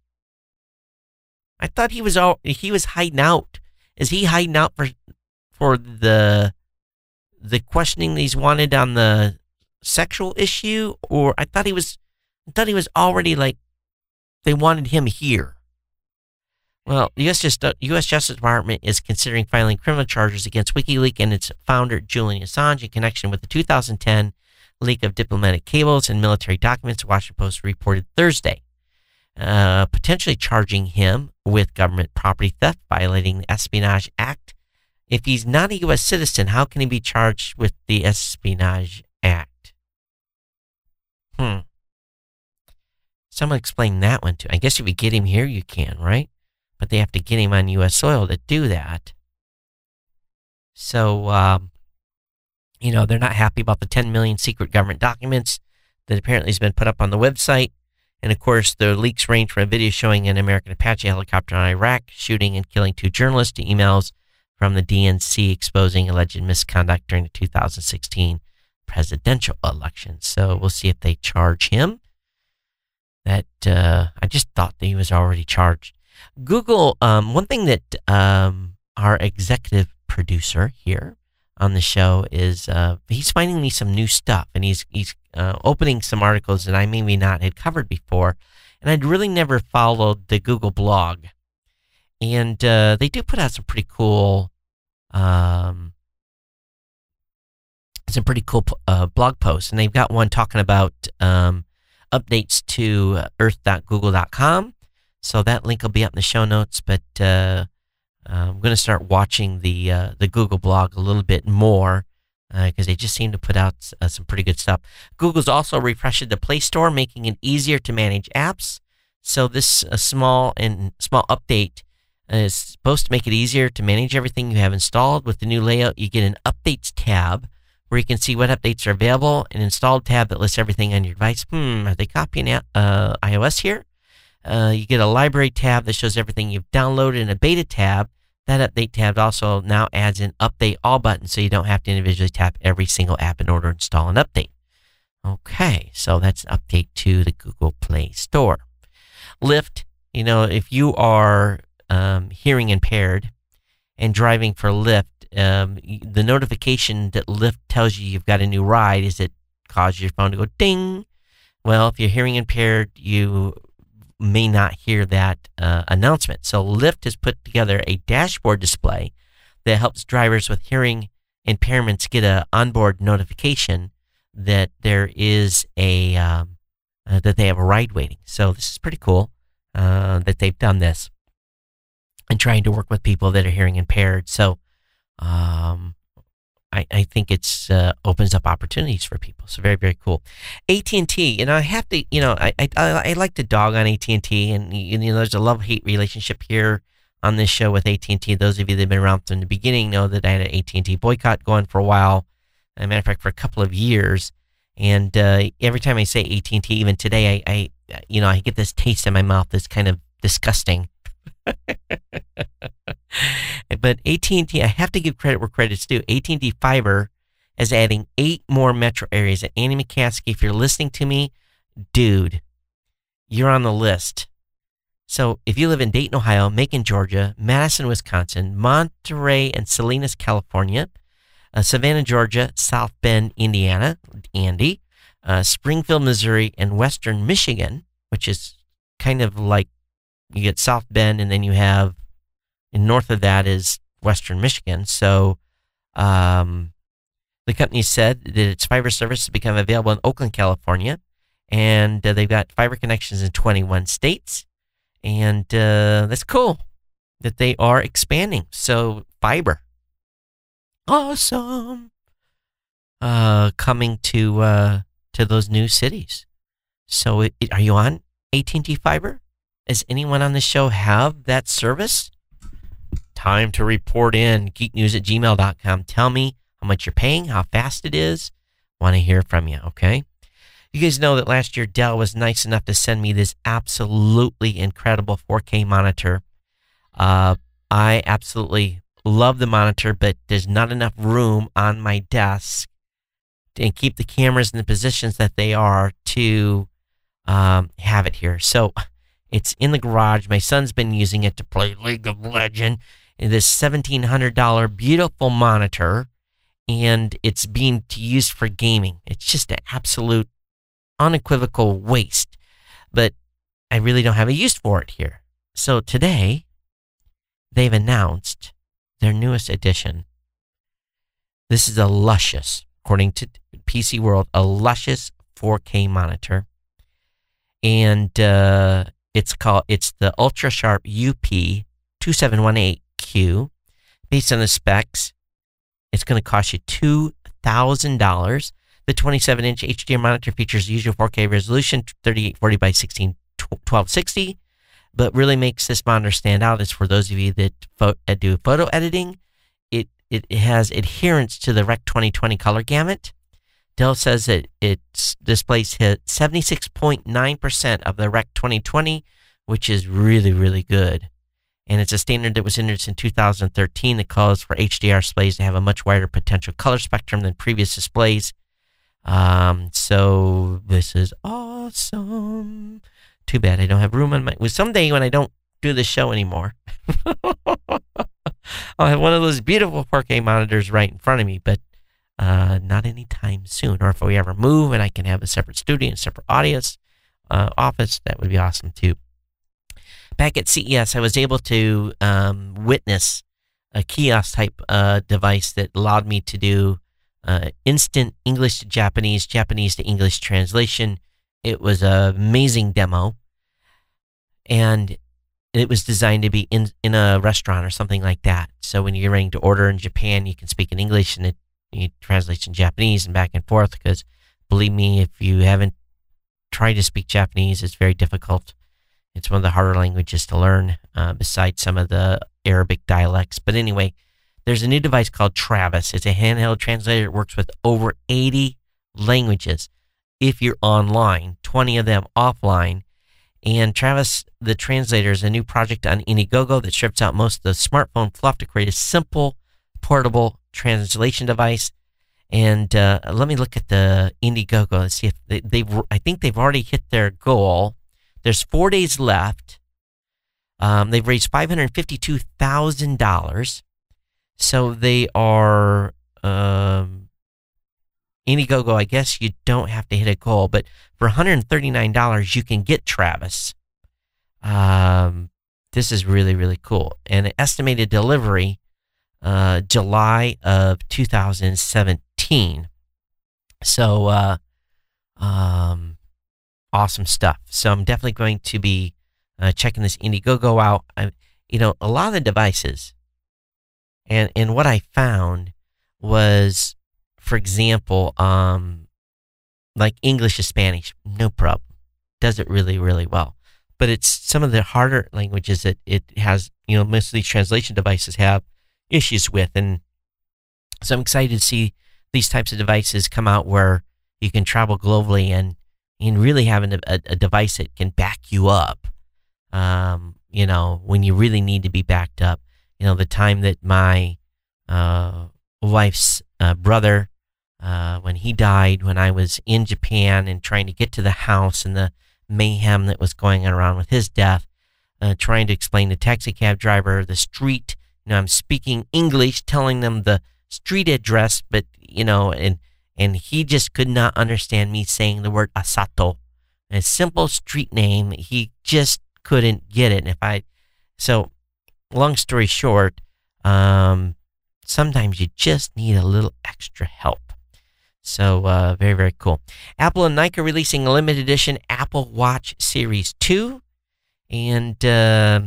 Speaker 1: I thought he was all he was hiding out. Is he hiding out for for the the questioning that he's wanted on the sexual issue? Or I thought he was I thought he was already, like, they wanted him here. Well, the U S Just, U S Justice Department is considering filing criminal charges against WikiLeaks and its founder, Julian Assange, in connection with the two thousand ten leak of diplomatic cables and military documents, the Washington Post reported Thursday. Uh, potentially charging him with government property theft, violating the Espionage Act. If he's not a U S citizen, how can he be charged with the Espionage Act? Hmm. Someone explain that one too. I guess if you get him here, you can, right? But they have to get him on U S soil to do that. So, um, you know, they're not happy about the ten million secret government documents that apparently has been put up on the website. And, of course, the leaks range from a video showing an American Apache helicopter in Iraq shooting and killing two journalists to emails from the D N C exposing alleged misconduct during the two thousand sixteen presidential election. So we'll see if they charge him. That uh, I just thought that he was already charged. Google, um, one thing that um, our executive producer here on the show is uh, he's finding me some new stuff, and he's he's uh, opening some articles that I maybe not had covered before, and I'd really never followed the Google blog, and uh, they do put out some pretty cool, um, some pretty cool uh, blog posts, and they've got one talking about um, updates to earth dot google dot com. So that link will be up in the show notes, but uh, I'm going to start watching the uh, the Google blog a little bit more because uh, they just seem to put out uh, some pretty good stuff. Google's also refreshed the Play Store, making it easier to manage apps. So this uh, small and small update is supposed to make it easier to manage everything you have installed. With the new layout, you get an Updates tab where you can see what updates are available, an Installed tab that lists everything on your device. Hmm, are they copying uh, iOS here? Uh, you get a Library tab that shows everything you've downloaded, and a Beta tab That update tab also now adds an update all button so you don't have to individually tap every single app in order to install an update. Okay, so that's an update to the Google Play Store. Lyft, you know, if you are um, hearing impaired and driving for Lyft, um, the notification that Lyft tells you you've got a new ride is it causes your phone to go ding. Well, if you're hearing impaired, you may not hear that uh, announcement. So Lyft has put together a dashboard display that helps drivers with hearing impairments get an onboard notification that there is a um, uh, that they have a ride waiting. So this is pretty cool uh, that they've done this and trying to work with people that are hearing impaired. So um, I, I think it's uh, opens up opportunities for people. So very, very cool. A T and T, you know, I have to, you know, I I, I like to dog on A T and T, and you know, there's a love-hate relationship here on this show with A T and T. Those of you that have been around from the beginning know that I had an A T and T boycott going for a while. As a matter of fact, for a couple of years. And uh, every time I say A T and T, even today, I, I, you know, I get this taste in my mouth that's kind of disgusting. But A T and T, I have to give credit where credit's due. A T and T Fiber is adding eight more metro areas. And Andy McCaskey, if you're listening to me, dude, you're on the list. So if you live in Dayton, Ohio, Macon, Georgia, Madison, Wisconsin, Monterey and Salinas, California, uh, Savannah, Georgia, South Bend, Indiana, Andy, uh, Springfield, Missouri, and Western Michigan, which is kind of like you get South Bend, and then you have, and north of that is Western Michigan. So um, the company said that its fiber service has become available in Oakland, California, and uh, they've got fiber connections in twenty-one states. And uh, that's cool that they are expanding. So fiber. Awesome. Uh, coming to uh, to those new cities. So it, it, are you on A T and T Fiber? Does anyone on the show have that service? Time to report in. geek news at gmail dot com. Tell me how much you're paying, how fast it is. Want to hear from you, okay? You guys know that last year Dell was nice enough to send me this absolutely incredible four K monitor. Uh, I absolutely love the monitor, but there's not enough room on my desk and keep the cameras in the positions that they are to um, have it here. So it's in the garage. My son's been using it to play League of Legends. This seventeen hundred dollars beautiful monitor, and it's being used for gaming. It's just an absolute unequivocal waste, but I really don't have a use for it here. So today, they've announced their newest edition. This is a luscious, according to P C World, a luscious four K monitor, and uh, it's called it's the Ultra Sharp U P two seven one eight Q. Based on the specs, it's going to cost you two thousand dollars. The twenty-seven inch H D R monitor features the usual four K resolution, thirty-eight forty by sixteen twelve sixty, but really makes this monitor stand out is for those of you that fo- do photo editing. It it has adherence to the Rec twenty twenty color gamut. Dell says that its displays hit seventy-six point nine percent of the Rec twenty twenty, which is really, really good. And it's a standard that was introduced in two thousand thirteen that calls for H D R displays to have a much wider potential color spectrum than previous displays. Um, so this is awesome. Too bad I don't have room on my, well, someday when I don't do the show anymore, I'll have one of those beautiful four K monitors right in front of me, but, uh, not anytime soon. Or if we ever move and I can have a separate studio and separate audience, uh, office, that would be awesome too. Back at C E S, I was able to, um, witness a kiosk type, uh, device that allowed me to do Uh, instant English to Japanese, Japanese to English translation. It was an amazing demo, and it was designed to be in in a restaurant or something like that. So when you're ready to order in Japan, you can speak in English and it, it translates in Japanese and back and forth. Because believe me, if you haven't tried to speak Japanese, it's very difficult. It's one of the harder languages to learn, uh, besides some of the Arabic dialects. But anyway, there's a new device called Travis. It's a handheld translator. It works with over eighty languages if you're online, twenty of them offline. And Travis, the translator, is a new project on Indiegogo that strips out most of the smartphone fluff to create a simple, portable translation device. And uh, let me look at the Indiegogo and see if they, they've. I think they've already hit their goal. There's four days left. Um, they've raised five hundred fifty-two thousand dollars. So they are. Um, Indiegogo, I guess you don't have to hit a goal, but for one hundred thirty-nine dollars, you can get Travis. Um, this is really, really cool. And an estimated delivery, uh, July of two thousand seventeen. So, uh, um, awesome stuff. So I'm definitely going to be uh, checking this Indiegogo out. I, you know, a lot of the devices, and, and what I found was, for example, um, like English to Spanish, no problem. Does it really, really well. But it's some of the harder languages that it has, you know, most of these translation devices have issues with. And so I'm excited to see these types of devices come out where you can travel globally and, and really having a, a, a device that can back you up, um, you know, when you really need to be backed up. You know, the time that my uh, wife's uh, brother, Uh, when he died, when I was in Japan and trying to get to the house and the mayhem that was going around with his death, uh, trying to explain to the taxi cab driver the street. You know, I'm speaking English, telling them the street address, but, you know, and and he just could not understand me saying the word Asato, a simple street name. He just couldn't get it. And if I, so long story short, um, sometimes you just need a little extra help. So, uh, very, very cool. Apple and Nike are releasing a limited edition Apple Watch Series two. And uh,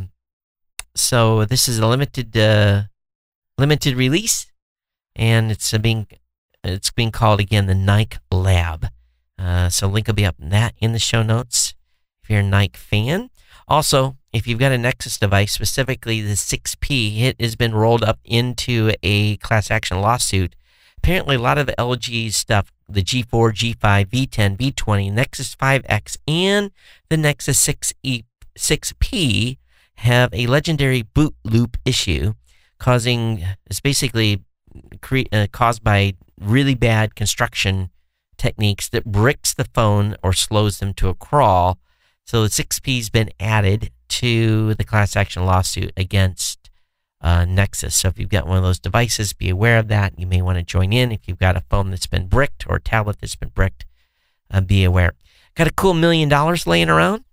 Speaker 1: so this is a limited uh, limited release. And it's uh, being it's being called, again, the Nike Lab. Uh, so link will be up in that in the show notes if you're a Nike fan. Also, if you've got a Nexus device, specifically the six P, it has been rolled up into a class action lawsuit. Apparently, a lot of the L G stuff, the G four, G five, V ten, V twenty, Nexus five X, and the Nexus six E, six P have a legendary boot loop issue, causing it's basically cre- uh, caused by really bad construction techniques that bricks the phone or slows them to a crawl. So the six P's been added to the class action lawsuit against Uh, Nexus. So if you've got one of those devices, be aware of that. You may want to join in. If you've got a phone that's been bricked or a tablet that's been bricked, uh, be aware. Got a cool million dollars laying around?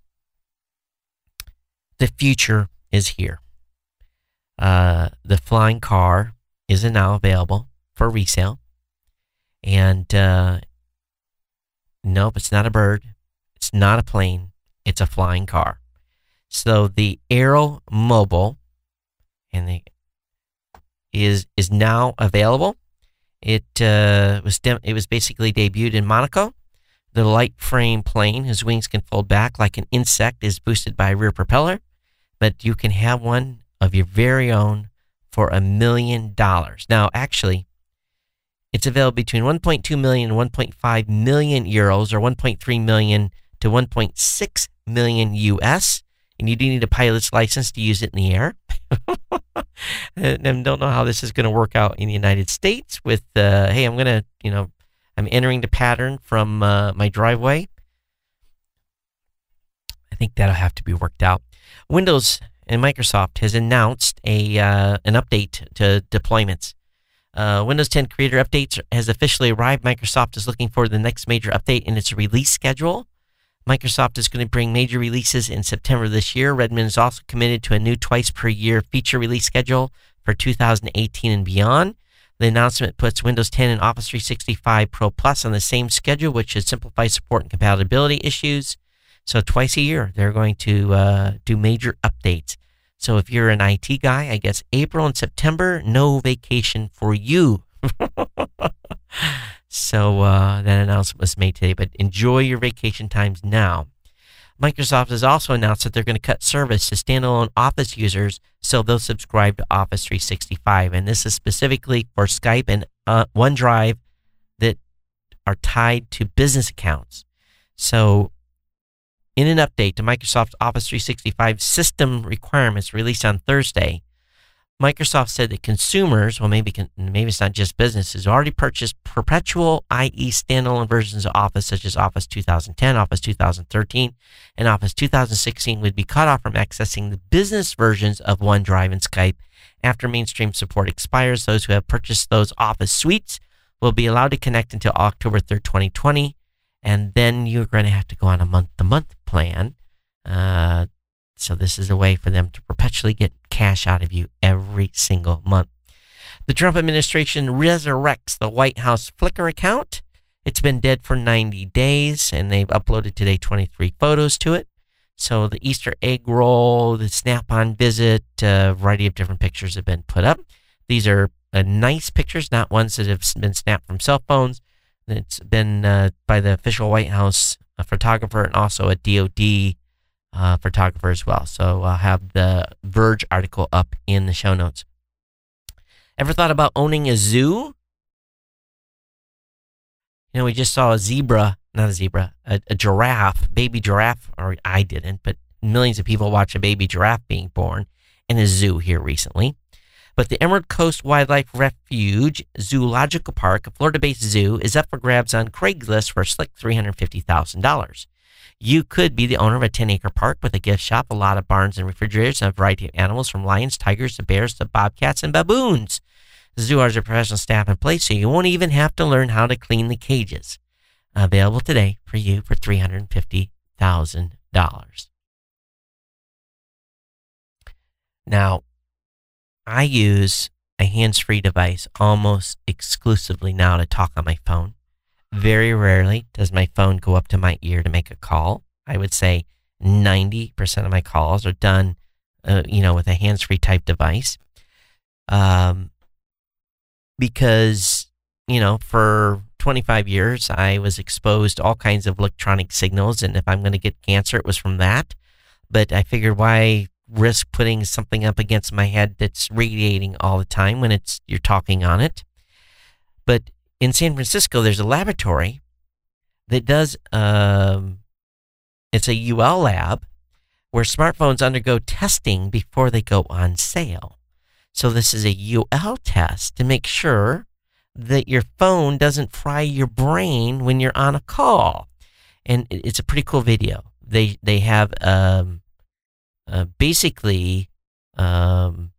Speaker 1: The future is here. Uh, the flying car is now available for resale. And uh, nope, it's not a bird. It's not a plane. It's a flying car. So the Aero Mobile and the, is is now available. It uh, was dem- it was basically debuted in Monaco. The light frame plane, whose wings can fold back like an insect, is boosted by a rear propeller, but you can have one of your very own for a million dollars. Now, actually, it's available between one point two million and one point five million euros, or one point three million to one point six million U S, and you do need a pilot's license to use it in the air. And don't know how this is going to work out in the United States with, uh, hey, I'm going to, you know, I'm entering the pattern from uh, my driveway. I think that'll have to be worked out. Windows and Microsoft has announced a uh, an update to deployments. Uh, Windows ten Creator Updates has officially arrived. Microsoft is looking for the next major update in its release schedule. Microsoft is going to bring major releases in September this year. Redmond is also committed to a new twice-per-year feature release schedule for two thousand eighteen and beyond. The announcement puts Windows ten and Office three sixty-five Pro Plus on the same schedule, which should simplify support and compatibility issues. So twice a year, they're going to uh, do major updates. So if you're an I T guy, I guess April and September, no vacation for you. So uh, that announcement was made today, but enjoy your vacation times now. Microsoft has also announced that they're going to cut service to standalone Office users, so they'll subscribe to Office three sixty-five. And this is specifically for Skype and uh, OneDrive that are tied to business accounts. So In an update to Microsoft's Office three sixty-five system requirements released on Thursday, Microsoft said that consumers, well, maybe maybe it's not just businesses, who already purchased perpetual, that is standalone versions of Office, such as Office two thousand ten, Office two thousand thirteen, and Office two thousand sixteen, would be cut off from accessing the business versions of OneDrive and Skype after mainstream support expires. Those who have purchased those Office suites will be allowed to connect until October third, twenty twenty, and then you're going to have to go on a month-to-month plan. Uh, so this is a way for them to perpetually get cash out of you every single month. The Trump administration resurrects the White House Flickr account. It's been dead for ninety days, and they've uploaded today twenty-three photos to it. So the Easter egg roll, the Snap-on visit, a variety of different pictures have been put up. These are uh, nice pictures, not ones that have been snapped from cell phones. It's been uh, by the official White House uh, photographer and also a D O D uh, photographer as well. So I'll have the Verge article up in the show notes. Ever thought about owning a zoo? You know, we just saw a zebra, not a zebra, a, a giraffe, baby giraffe, or I didn't, but millions of people watch a baby giraffe being born in a zoo here recently. But the Emerald Coast Wildlife Refuge Zoological Park, a Florida-based zoo, is up for grabs on Craigslist for a slick three hundred fifty thousand dollars. You could be the owner of a ten-acre park with a gift shop, a lot of barns and refrigerators, and a variety of animals from lions, tigers, to bears, to bobcats, and baboons. The zoo has a professional staff in place, so you won't even have to learn how to clean the cages. Available today for you for three hundred fifty thousand dollars. Now, I use a hands-free device almost exclusively now to talk on my phone. Very rarely does my phone go up to my ear to make a call. I would say ninety percent of my calls are done, uh, you know, with a hands-free type device. Um, because, you know, for twenty-five years, I was exposed to all kinds of electronic signals, and if I'm going to get cancer, it was from that. But I figured, why risk putting something up against my head that's radiating all the time when it's you're talking on it? But in San Francisco, there's a laboratory that does, um, it's a U L lab where smartphones undergo testing before they go on sale. So this is a U L test to make sure that your phone doesn't fry your brain when you're on a call. And it's a pretty cool video. They, they have, um, Uh, basically, um,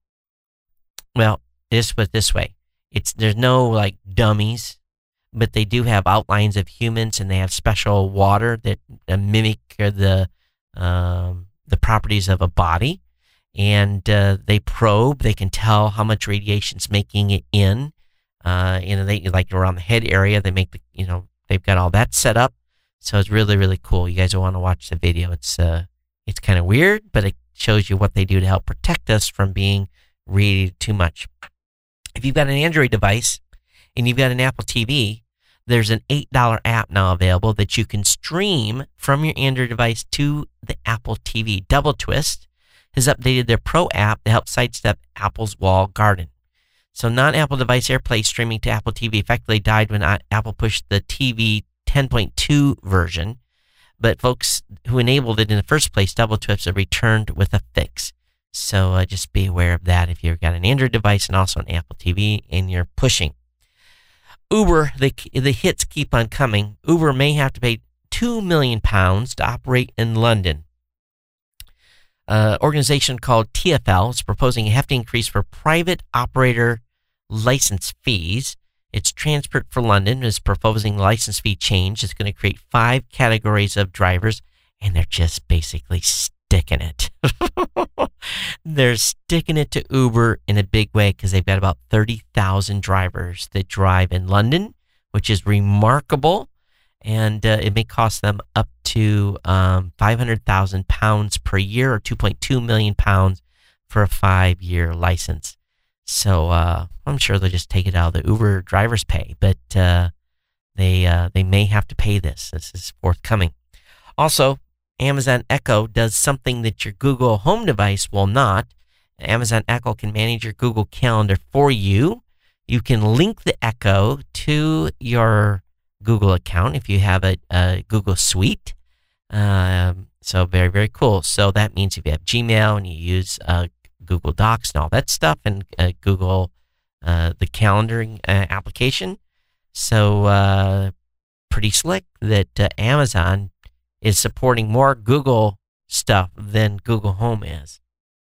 Speaker 1: well, just put it this way. It's, there's no like dummies, but they do have outlines of humans, and they have special water that uh, mimic the, um, the properties of a body. And uh, they probe, they can tell how much radiation's making it in. Uh, you know, they like around the head area, they make the, you know, they've got all that set up. So it's really, really cool. You guys will want to watch the video. It's, uh, It's kind of weird, but it shows you what they do to help protect us from being radiated too much. If you've got an Android device and you've got an Apple T V, there's an eight dollars app now available that you can stream from your Android device to the Apple T V. Double Twist has updated their Pro app to help sidestep Apple's walled garden. So non-Apple device AirPlay streaming to Apple T V effectively died when Apple pushed the T V ten point two version. But folks who enabled it in the first place, Double Twist, have returned with a fix. So uh, just be aware of that if you've got an Android device and also an Apple T V and you're pushing. Uber, the, the hits keep on coming. Uber may have to pay two million pounds to operate in London. An organization called T F L is proposing a hefty increase for private operator license fees. Its Transport for London is proposing license fee change. It's going to create five categories of drivers, and they're just basically sticking it. They're sticking it to Uber in a big way because they've got about thirty thousand drivers that drive in London, which is remarkable, and uh, it may cost them up to um, five hundred thousand pounds per year, or two point two million pounds for a five-year license. So uh, I'm sure they'll just take it out of the Uber drivers' pay, but uh, they uh, they may have to pay this. This is forthcoming. Also, Amazon Echo does something that your Google Home device will not. Amazon Echo can manage your Google Calendar for you. You can link the Echo to your Google account if you have a, a Google Suite. Um, so very, very cool. So that means if you have Gmail and you use uh, Google Docs and all that stuff, and uh, Google, uh, the calendaring uh, application. So uh, pretty slick that uh, Amazon is supporting more Google stuff than Google Home is.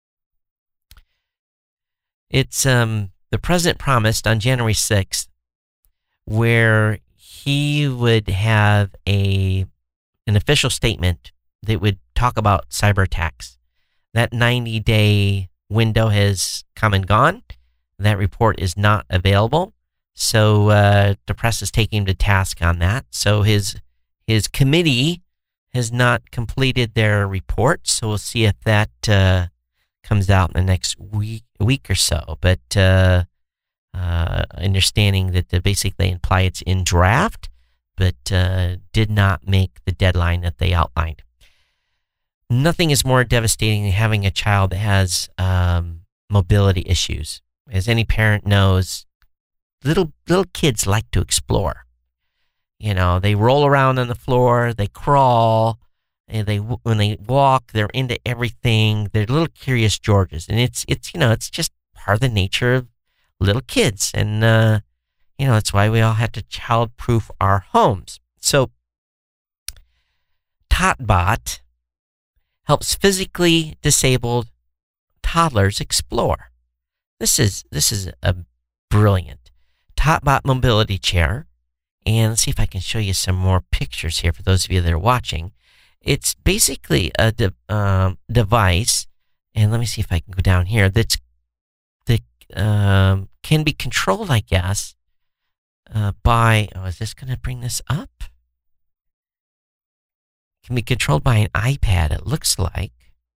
Speaker 1: It's um, the president promised on January sixth, where he would have a an official statement that would talk about cyber attacks. That ninety-day window has come and gone. That report is not available. So uh, the press is taking him to task on that. So his his committee has not completed their report. So we'll see if that uh, comes out in the next week week or so. But uh, uh, understanding that they basically imply it's in draft, but uh, did not make the deadline that they outlined. Nothing is more devastating than having a child that has um, mobility issues. As any parent knows, little little kids like to explore. You know, they roll around on the floor, they crawl, and they when they walk, they're into everything. They're little curious Georges, and it's it's you know it's just part of the nature of little kids, and uh, you know that's why we all have to child-proof our homes. So, Totbot helps physically disabled toddlers explore. This is this is a brilliant Totbot mobility chair, and let's see if I can show you some more pictures here for those of you that are watching. It's basically a de- um, device, and let me see if I can go down here. That's that um, can be controlled, I guess, uh, by. Oh, is this going to bring this up? Can be controlled by an iPad, it looks like.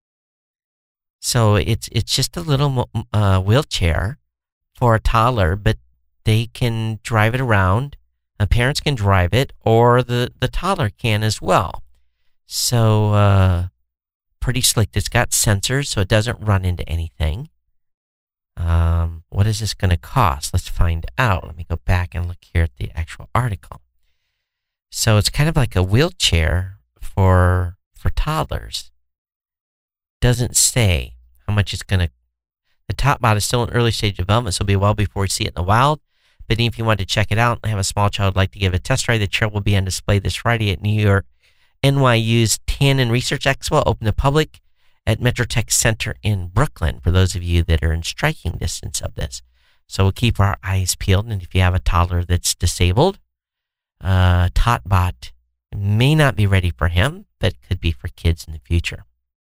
Speaker 1: So it's it's just a little uh, wheelchair for a toddler, but they can drive it around. Uh, parents can drive it, or the, the toddler can as well. So uh, pretty slick. It's got sensors, so it doesn't run into anything. Um, what is this going to cost? Let's find out. Let me go back and look here at the actual article. So it's kind of like a wheelchair for for toddlers. Doesn't say how much it's going to. The Totbot is still in early stage development, so it'll be well before we see it in the wild. But if you want to check it out and have a small child like to give it a test ride, the chair will be on display this Friday at New York N Y U's Tannin Research Expo, open to public at MetroTech Center in Brooklyn, for those of you that are in striking distance of this. So we'll keep our eyes peeled, and if you have a toddler that's disabled, uh, Totbot may not be ready for him, but could be for kids in the future.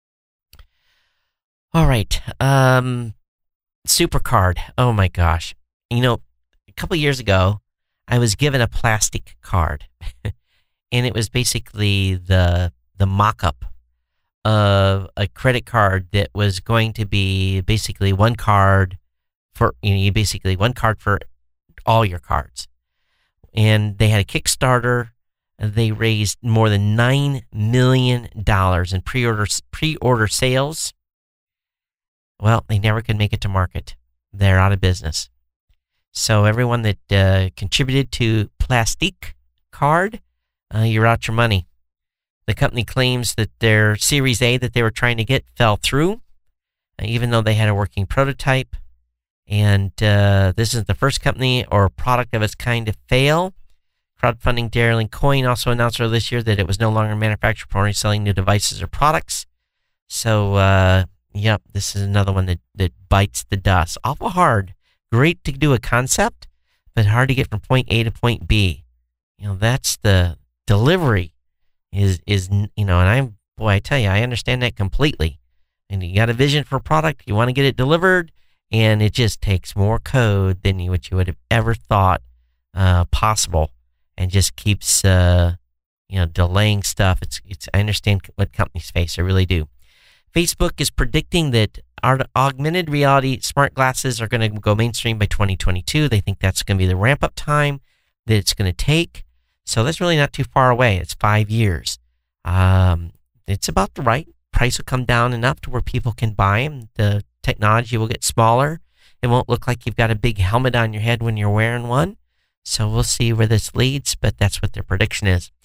Speaker 1: All right. Um, SuperCard. Oh my gosh. You know, a couple years ago, I was given a plastic card, and it was basically the the mock-up of a credit card that was going to be basically one card for, you know, you basically one card for all your cards. And they had a Kickstarter. They raised more than nine million dollars in pre-order pre-order sales. Well, they never could make it to market. They're out of business. So everyone that uh, contributed to Plastic Card, uh, you're out your money. The company claims that their Series A that they were trying to get fell through, uh, even though they had a working prototype. And uh, this isn't the first company or product of its kind to fail. Crowdfunding Darling Coin also announced earlier this year that it was no longer manufacturing or only selling new devices or products. So, uh, yep, this is another one that, that bites the dust. Awful hard. Great to do a concept, but hard to get from point A to point B. You know, that's the delivery is, is you know, and I'm, boy, I tell you, I understand that completely. And you got a vision for a product, you want to get it delivered, and it just takes more code than you, what you would have ever thought uh, possible, and just keeps, uh, you know, delaying stuff. It's, it's, I understand what companies face, I really do. Facebook is predicting that our augmented reality smart glasses are going to go mainstream by twenty twenty-two. They think that's going to be the ramp-up time that it's going to take. So that's really not too far away. It's five years. Um, it's about the right price will come down enough to where people can buy them. The technology will get smaller. It won't look like you've got a big helmet on your head when you're wearing one. So we'll see where this leads, but that's what their prediction is.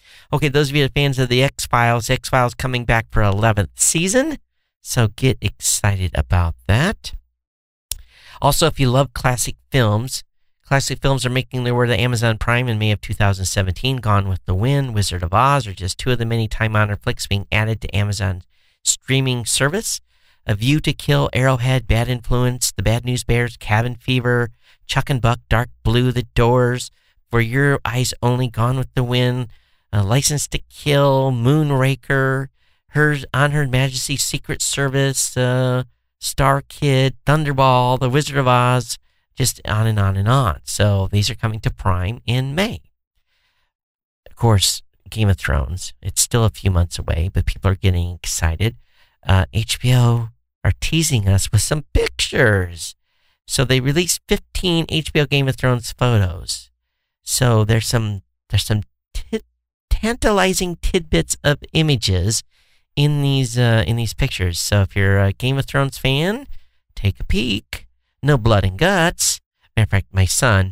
Speaker 1: Okay, those of you fans of the X-Files, X-Files coming back for eleventh season. So get excited about that. Also, if you love classic films, classic films are making their way to Amazon Prime in May of two thousand seventeen. Gone with the Wind, Wizard of Oz are just two of the many time-honored flicks being added to Amazon's streaming service. A View to Kill, Arrowhead, Bad Influence, The Bad News Bears, Cabin Fever, Chuck and Buck, Dark Blue, The Doors, For Your Eyes Only, Gone with the Wind, uh, License to Kill, Moonraker, Her On Her Majesty's Secret Service, uh, Star Kid, Thunderball, The Wizard of Oz, just on and on and on. So these are coming to Prime in May. Of course, Game of Thrones, it's still a few months away, but people are getting excited. Uh, H B O are teasing us with some pictures. So they released fifteen H B O Game of Thrones photos. So there's some there's some t- tantalizing tidbits of images in these uh, in these pictures. So if you're a Game of Thrones fan, take a peek. No blood and guts. Matter of fact, my son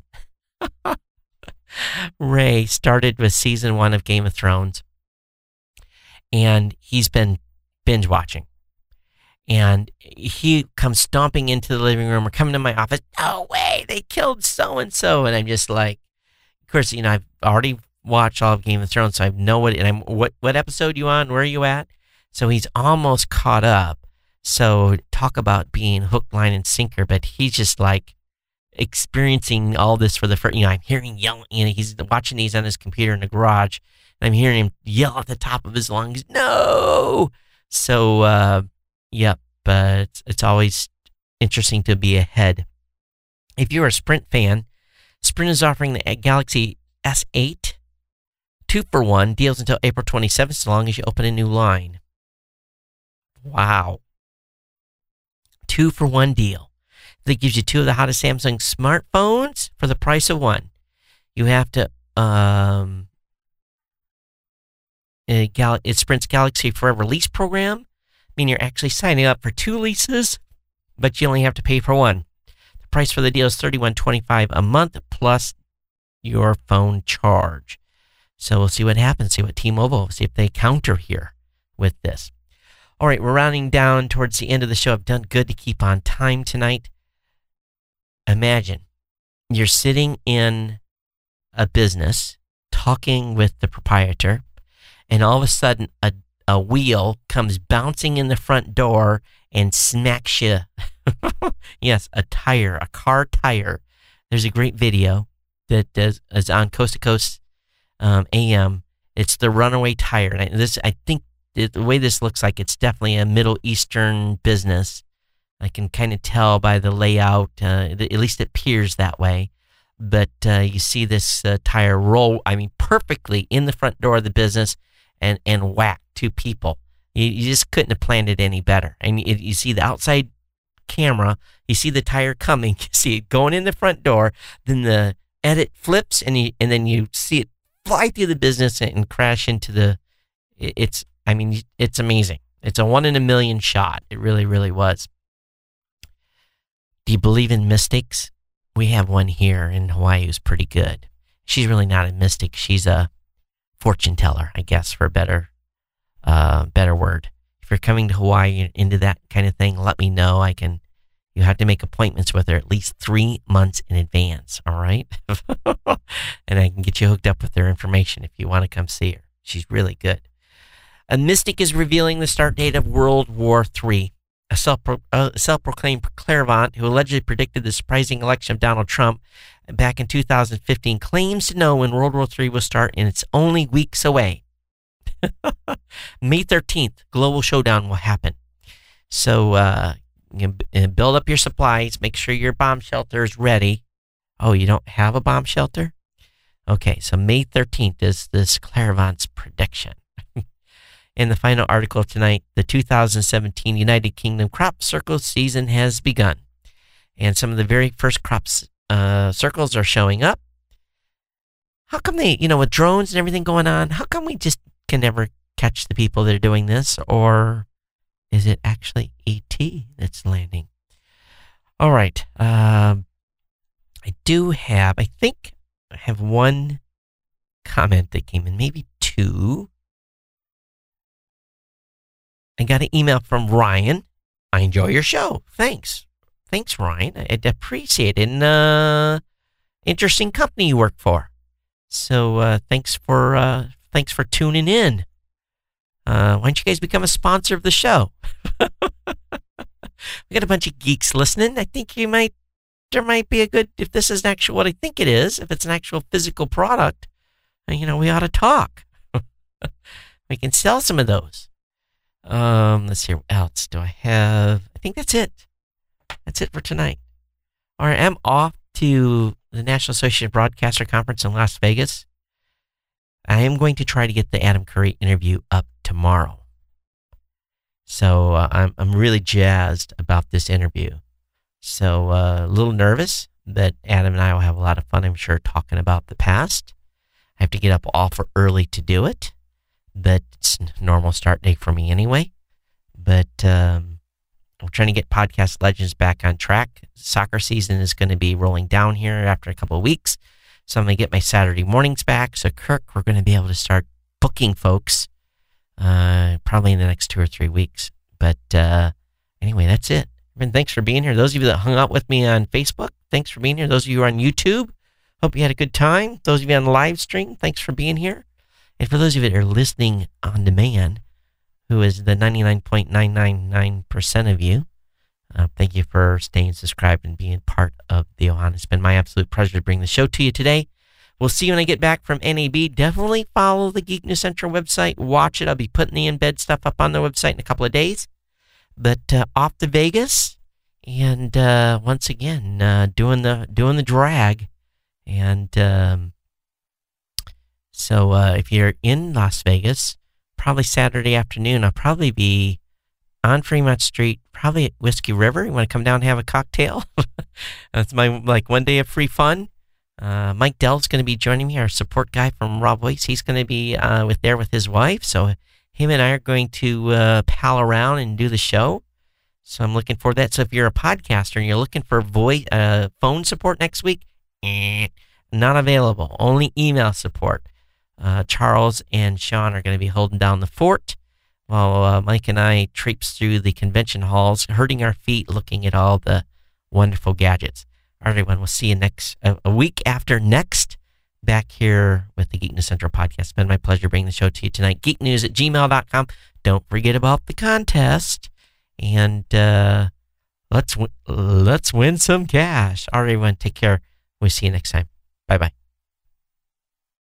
Speaker 1: Ray started with season one of Game of Thrones, and he's been binge watching. And he comes stomping into the living room or coming to my office. No way, they killed so-and-so. And I'm just like, of course, you know, I've already watched all of Game of Thrones, so I know what, and I'm, what, what episode you on? Where are you at? So he's almost caught up. So talk about being hook, line, and sinker, but he's just like experiencing all this for the first, you know, I'm hearing yelling, you know, he's watching these on his computer in the garage, and I'm hearing him yell at the top of his lungs, no! So, uh, yep, but it's, it's always interesting to be ahead. If you're a Sprint fan, Sprint is offering the Galaxy S eight two for one deals until April twenty-seventh, as long as you open a new line. Wow. Two for one deal. That gives you two of the hottest Samsung smartphones for the price of one. You have to, um, a Gal- it's Sprint's Galaxy Forever lease program, meaning you're actually signing up for two leases, but you only have to pay for one. The price for the deal is thirty-one twenty-five a month plus your phone charge. So we'll see what happens. See what T-Mobile, see if they counter here with this. All right, we're rounding down towards the end of the show. I've done good to keep on time tonight. Imagine you're sitting in a business talking with the proprietor, and all of a sudden a, a wheel comes bouncing in the front door and smacks you. Yes, a tire, a car tire. There's a great video that is, is on Coast to Coast um, A M. It's the runaway tire. And this, I think it, the way this looks like, it's definitely a Middle Eastern business. I can kind of tell by the layout, uh, at least it appears that way. But uh, you see this uh, tire roll, I mean, perfectly in the front door of the business and, and whack two people. You, you just couldn't have planned it any better. And you, you see the outside camera, you see the tire coming, you see it going in the front door, then the edit flips, and you, and then you see it fly through the business and, and crash into the, it, it's, I mean, it's amazing. It's a one in a million shot. It really, really was. Do you believe in mystics? We have one here in Hawaii who's pretty good. She's really not a mystic. She's a fortune teller, I guess, for a better, uh, better word. If you're coming to Hawaii into that kind of thing, let me know. I can. You have to make appointments with her at least three months in advance. All right, and I can get you hooked up with her information if you want to come see her. She's really good. A mystic is revealing the start date of World War Three. A self-pro- uh, self-proclaimed clairvoyant who allegedly predicted the surprising election of Donald Trump back in two thousand fifteen claims to know when World War Three will start, and it's only weeks away. May thirteenth, global showdown will happen. So uh, you can build up your supplies, make sure your bomb shelter is ready. Oh, you don't have a bomb shelter? Okay, so May thirteenth is this clairvoyant's prediction. In the final article of tonight, the two thousand seventeen United Kingdom crop circle season has begun. And some of the very first crop uh, circles are showing up. How come they, you know, with drones and everything going on, how come we just can never catch the people that are doing this? Or is it actually E T that's landing? All right. Um, I do have, I think I have one comment that came in, maybe two. to, I got an email from Ryan. I enjoy your show. Thanks. Thanks, Ryan. I appreciate it. And uh, interesting company you work for. So uh, thanks for uh, thanks for tuning in. Uh, why don't you guys become a sponsor of the show? We got a bunch of geeks listening. I think you might, there might be a good, if this is actually what I think it is, if it's an actual physical product, you know, we ought to talk. We can sell some of those. Um, let's see, what else do I have? I think that's it. That's it for tonight. All right, I'm off to the National Association of Broadcaster Conference in Las Vegas. I am going to try to get the Adam Curry interview up tomorrow. So uh, I'm I'm really jazzed about this interview. So uh, a little nervous, but Adam and I will have a lot of fun, I'm sure, talking about the past. I have to get up awful early to do it, but it's a normal start day for me anyway. But um, I'm trying to get Podcast Legends back on track. Soccer season is going to be rolling down here after a couple of weeks. So I'm going to get my Saturday mornings back. So, Kirk, we're going to be able to start booking folks uh, probably in the next two or three weeks. But uh, anyway, that's it. And thanks for being here. Those of you that hung out with me on Facebook, thanks for being here. Those of you who are on YouTube, hope you had a good time. Those of you on the live stream, thanks for being here. And for those of you that are listening on demand, who is the ninety-nine point nine nine nine percent of you, uh, thank you for staying subscribed and being part of the Ohana. It's been my absolute pleasure to bring the show to you today. We'll see you when I get back from N A B. Definitely follow the Geek News Central website. Watch it. I'll be putting the embed stuff up on the website in a couple of days. But uh, off to Vegas, and uh, once again uh, doing the doing the drag. And um, so uh, if you're in Las Vegas, probably Saturday afternoon, I'll probably be on Fremont Street, probably at Whiskey River. You want to come down and have a cocktail? That's my like one day of free fun. Uh, Mike Dell's going to be joining me, our support guy from Raw Voice. He's going to be uh, with there with his wife. So him and I are going to uh, pal around and do the show. So I'm looking forward to that. So if you're a podcaster and you're looking for voice, uh, phone support next week, eh, not available. Only email support. Uh, Charles and Sean are going to be holding down the fort while uh, Mike and I traipse through the convention halls, hurting our feet, looking at all the wonderful gadgets. All right, everyone, we'll see you next uh, a week after next back here with the Geek News Central podcast. It's been my pleasure bringing the show to you tonight. geek news at gmail dot com. Don't forget about the contest. And uh, let's w- let's win some cash. All right, everyone, take care. We'll see you next time. Bye-bye.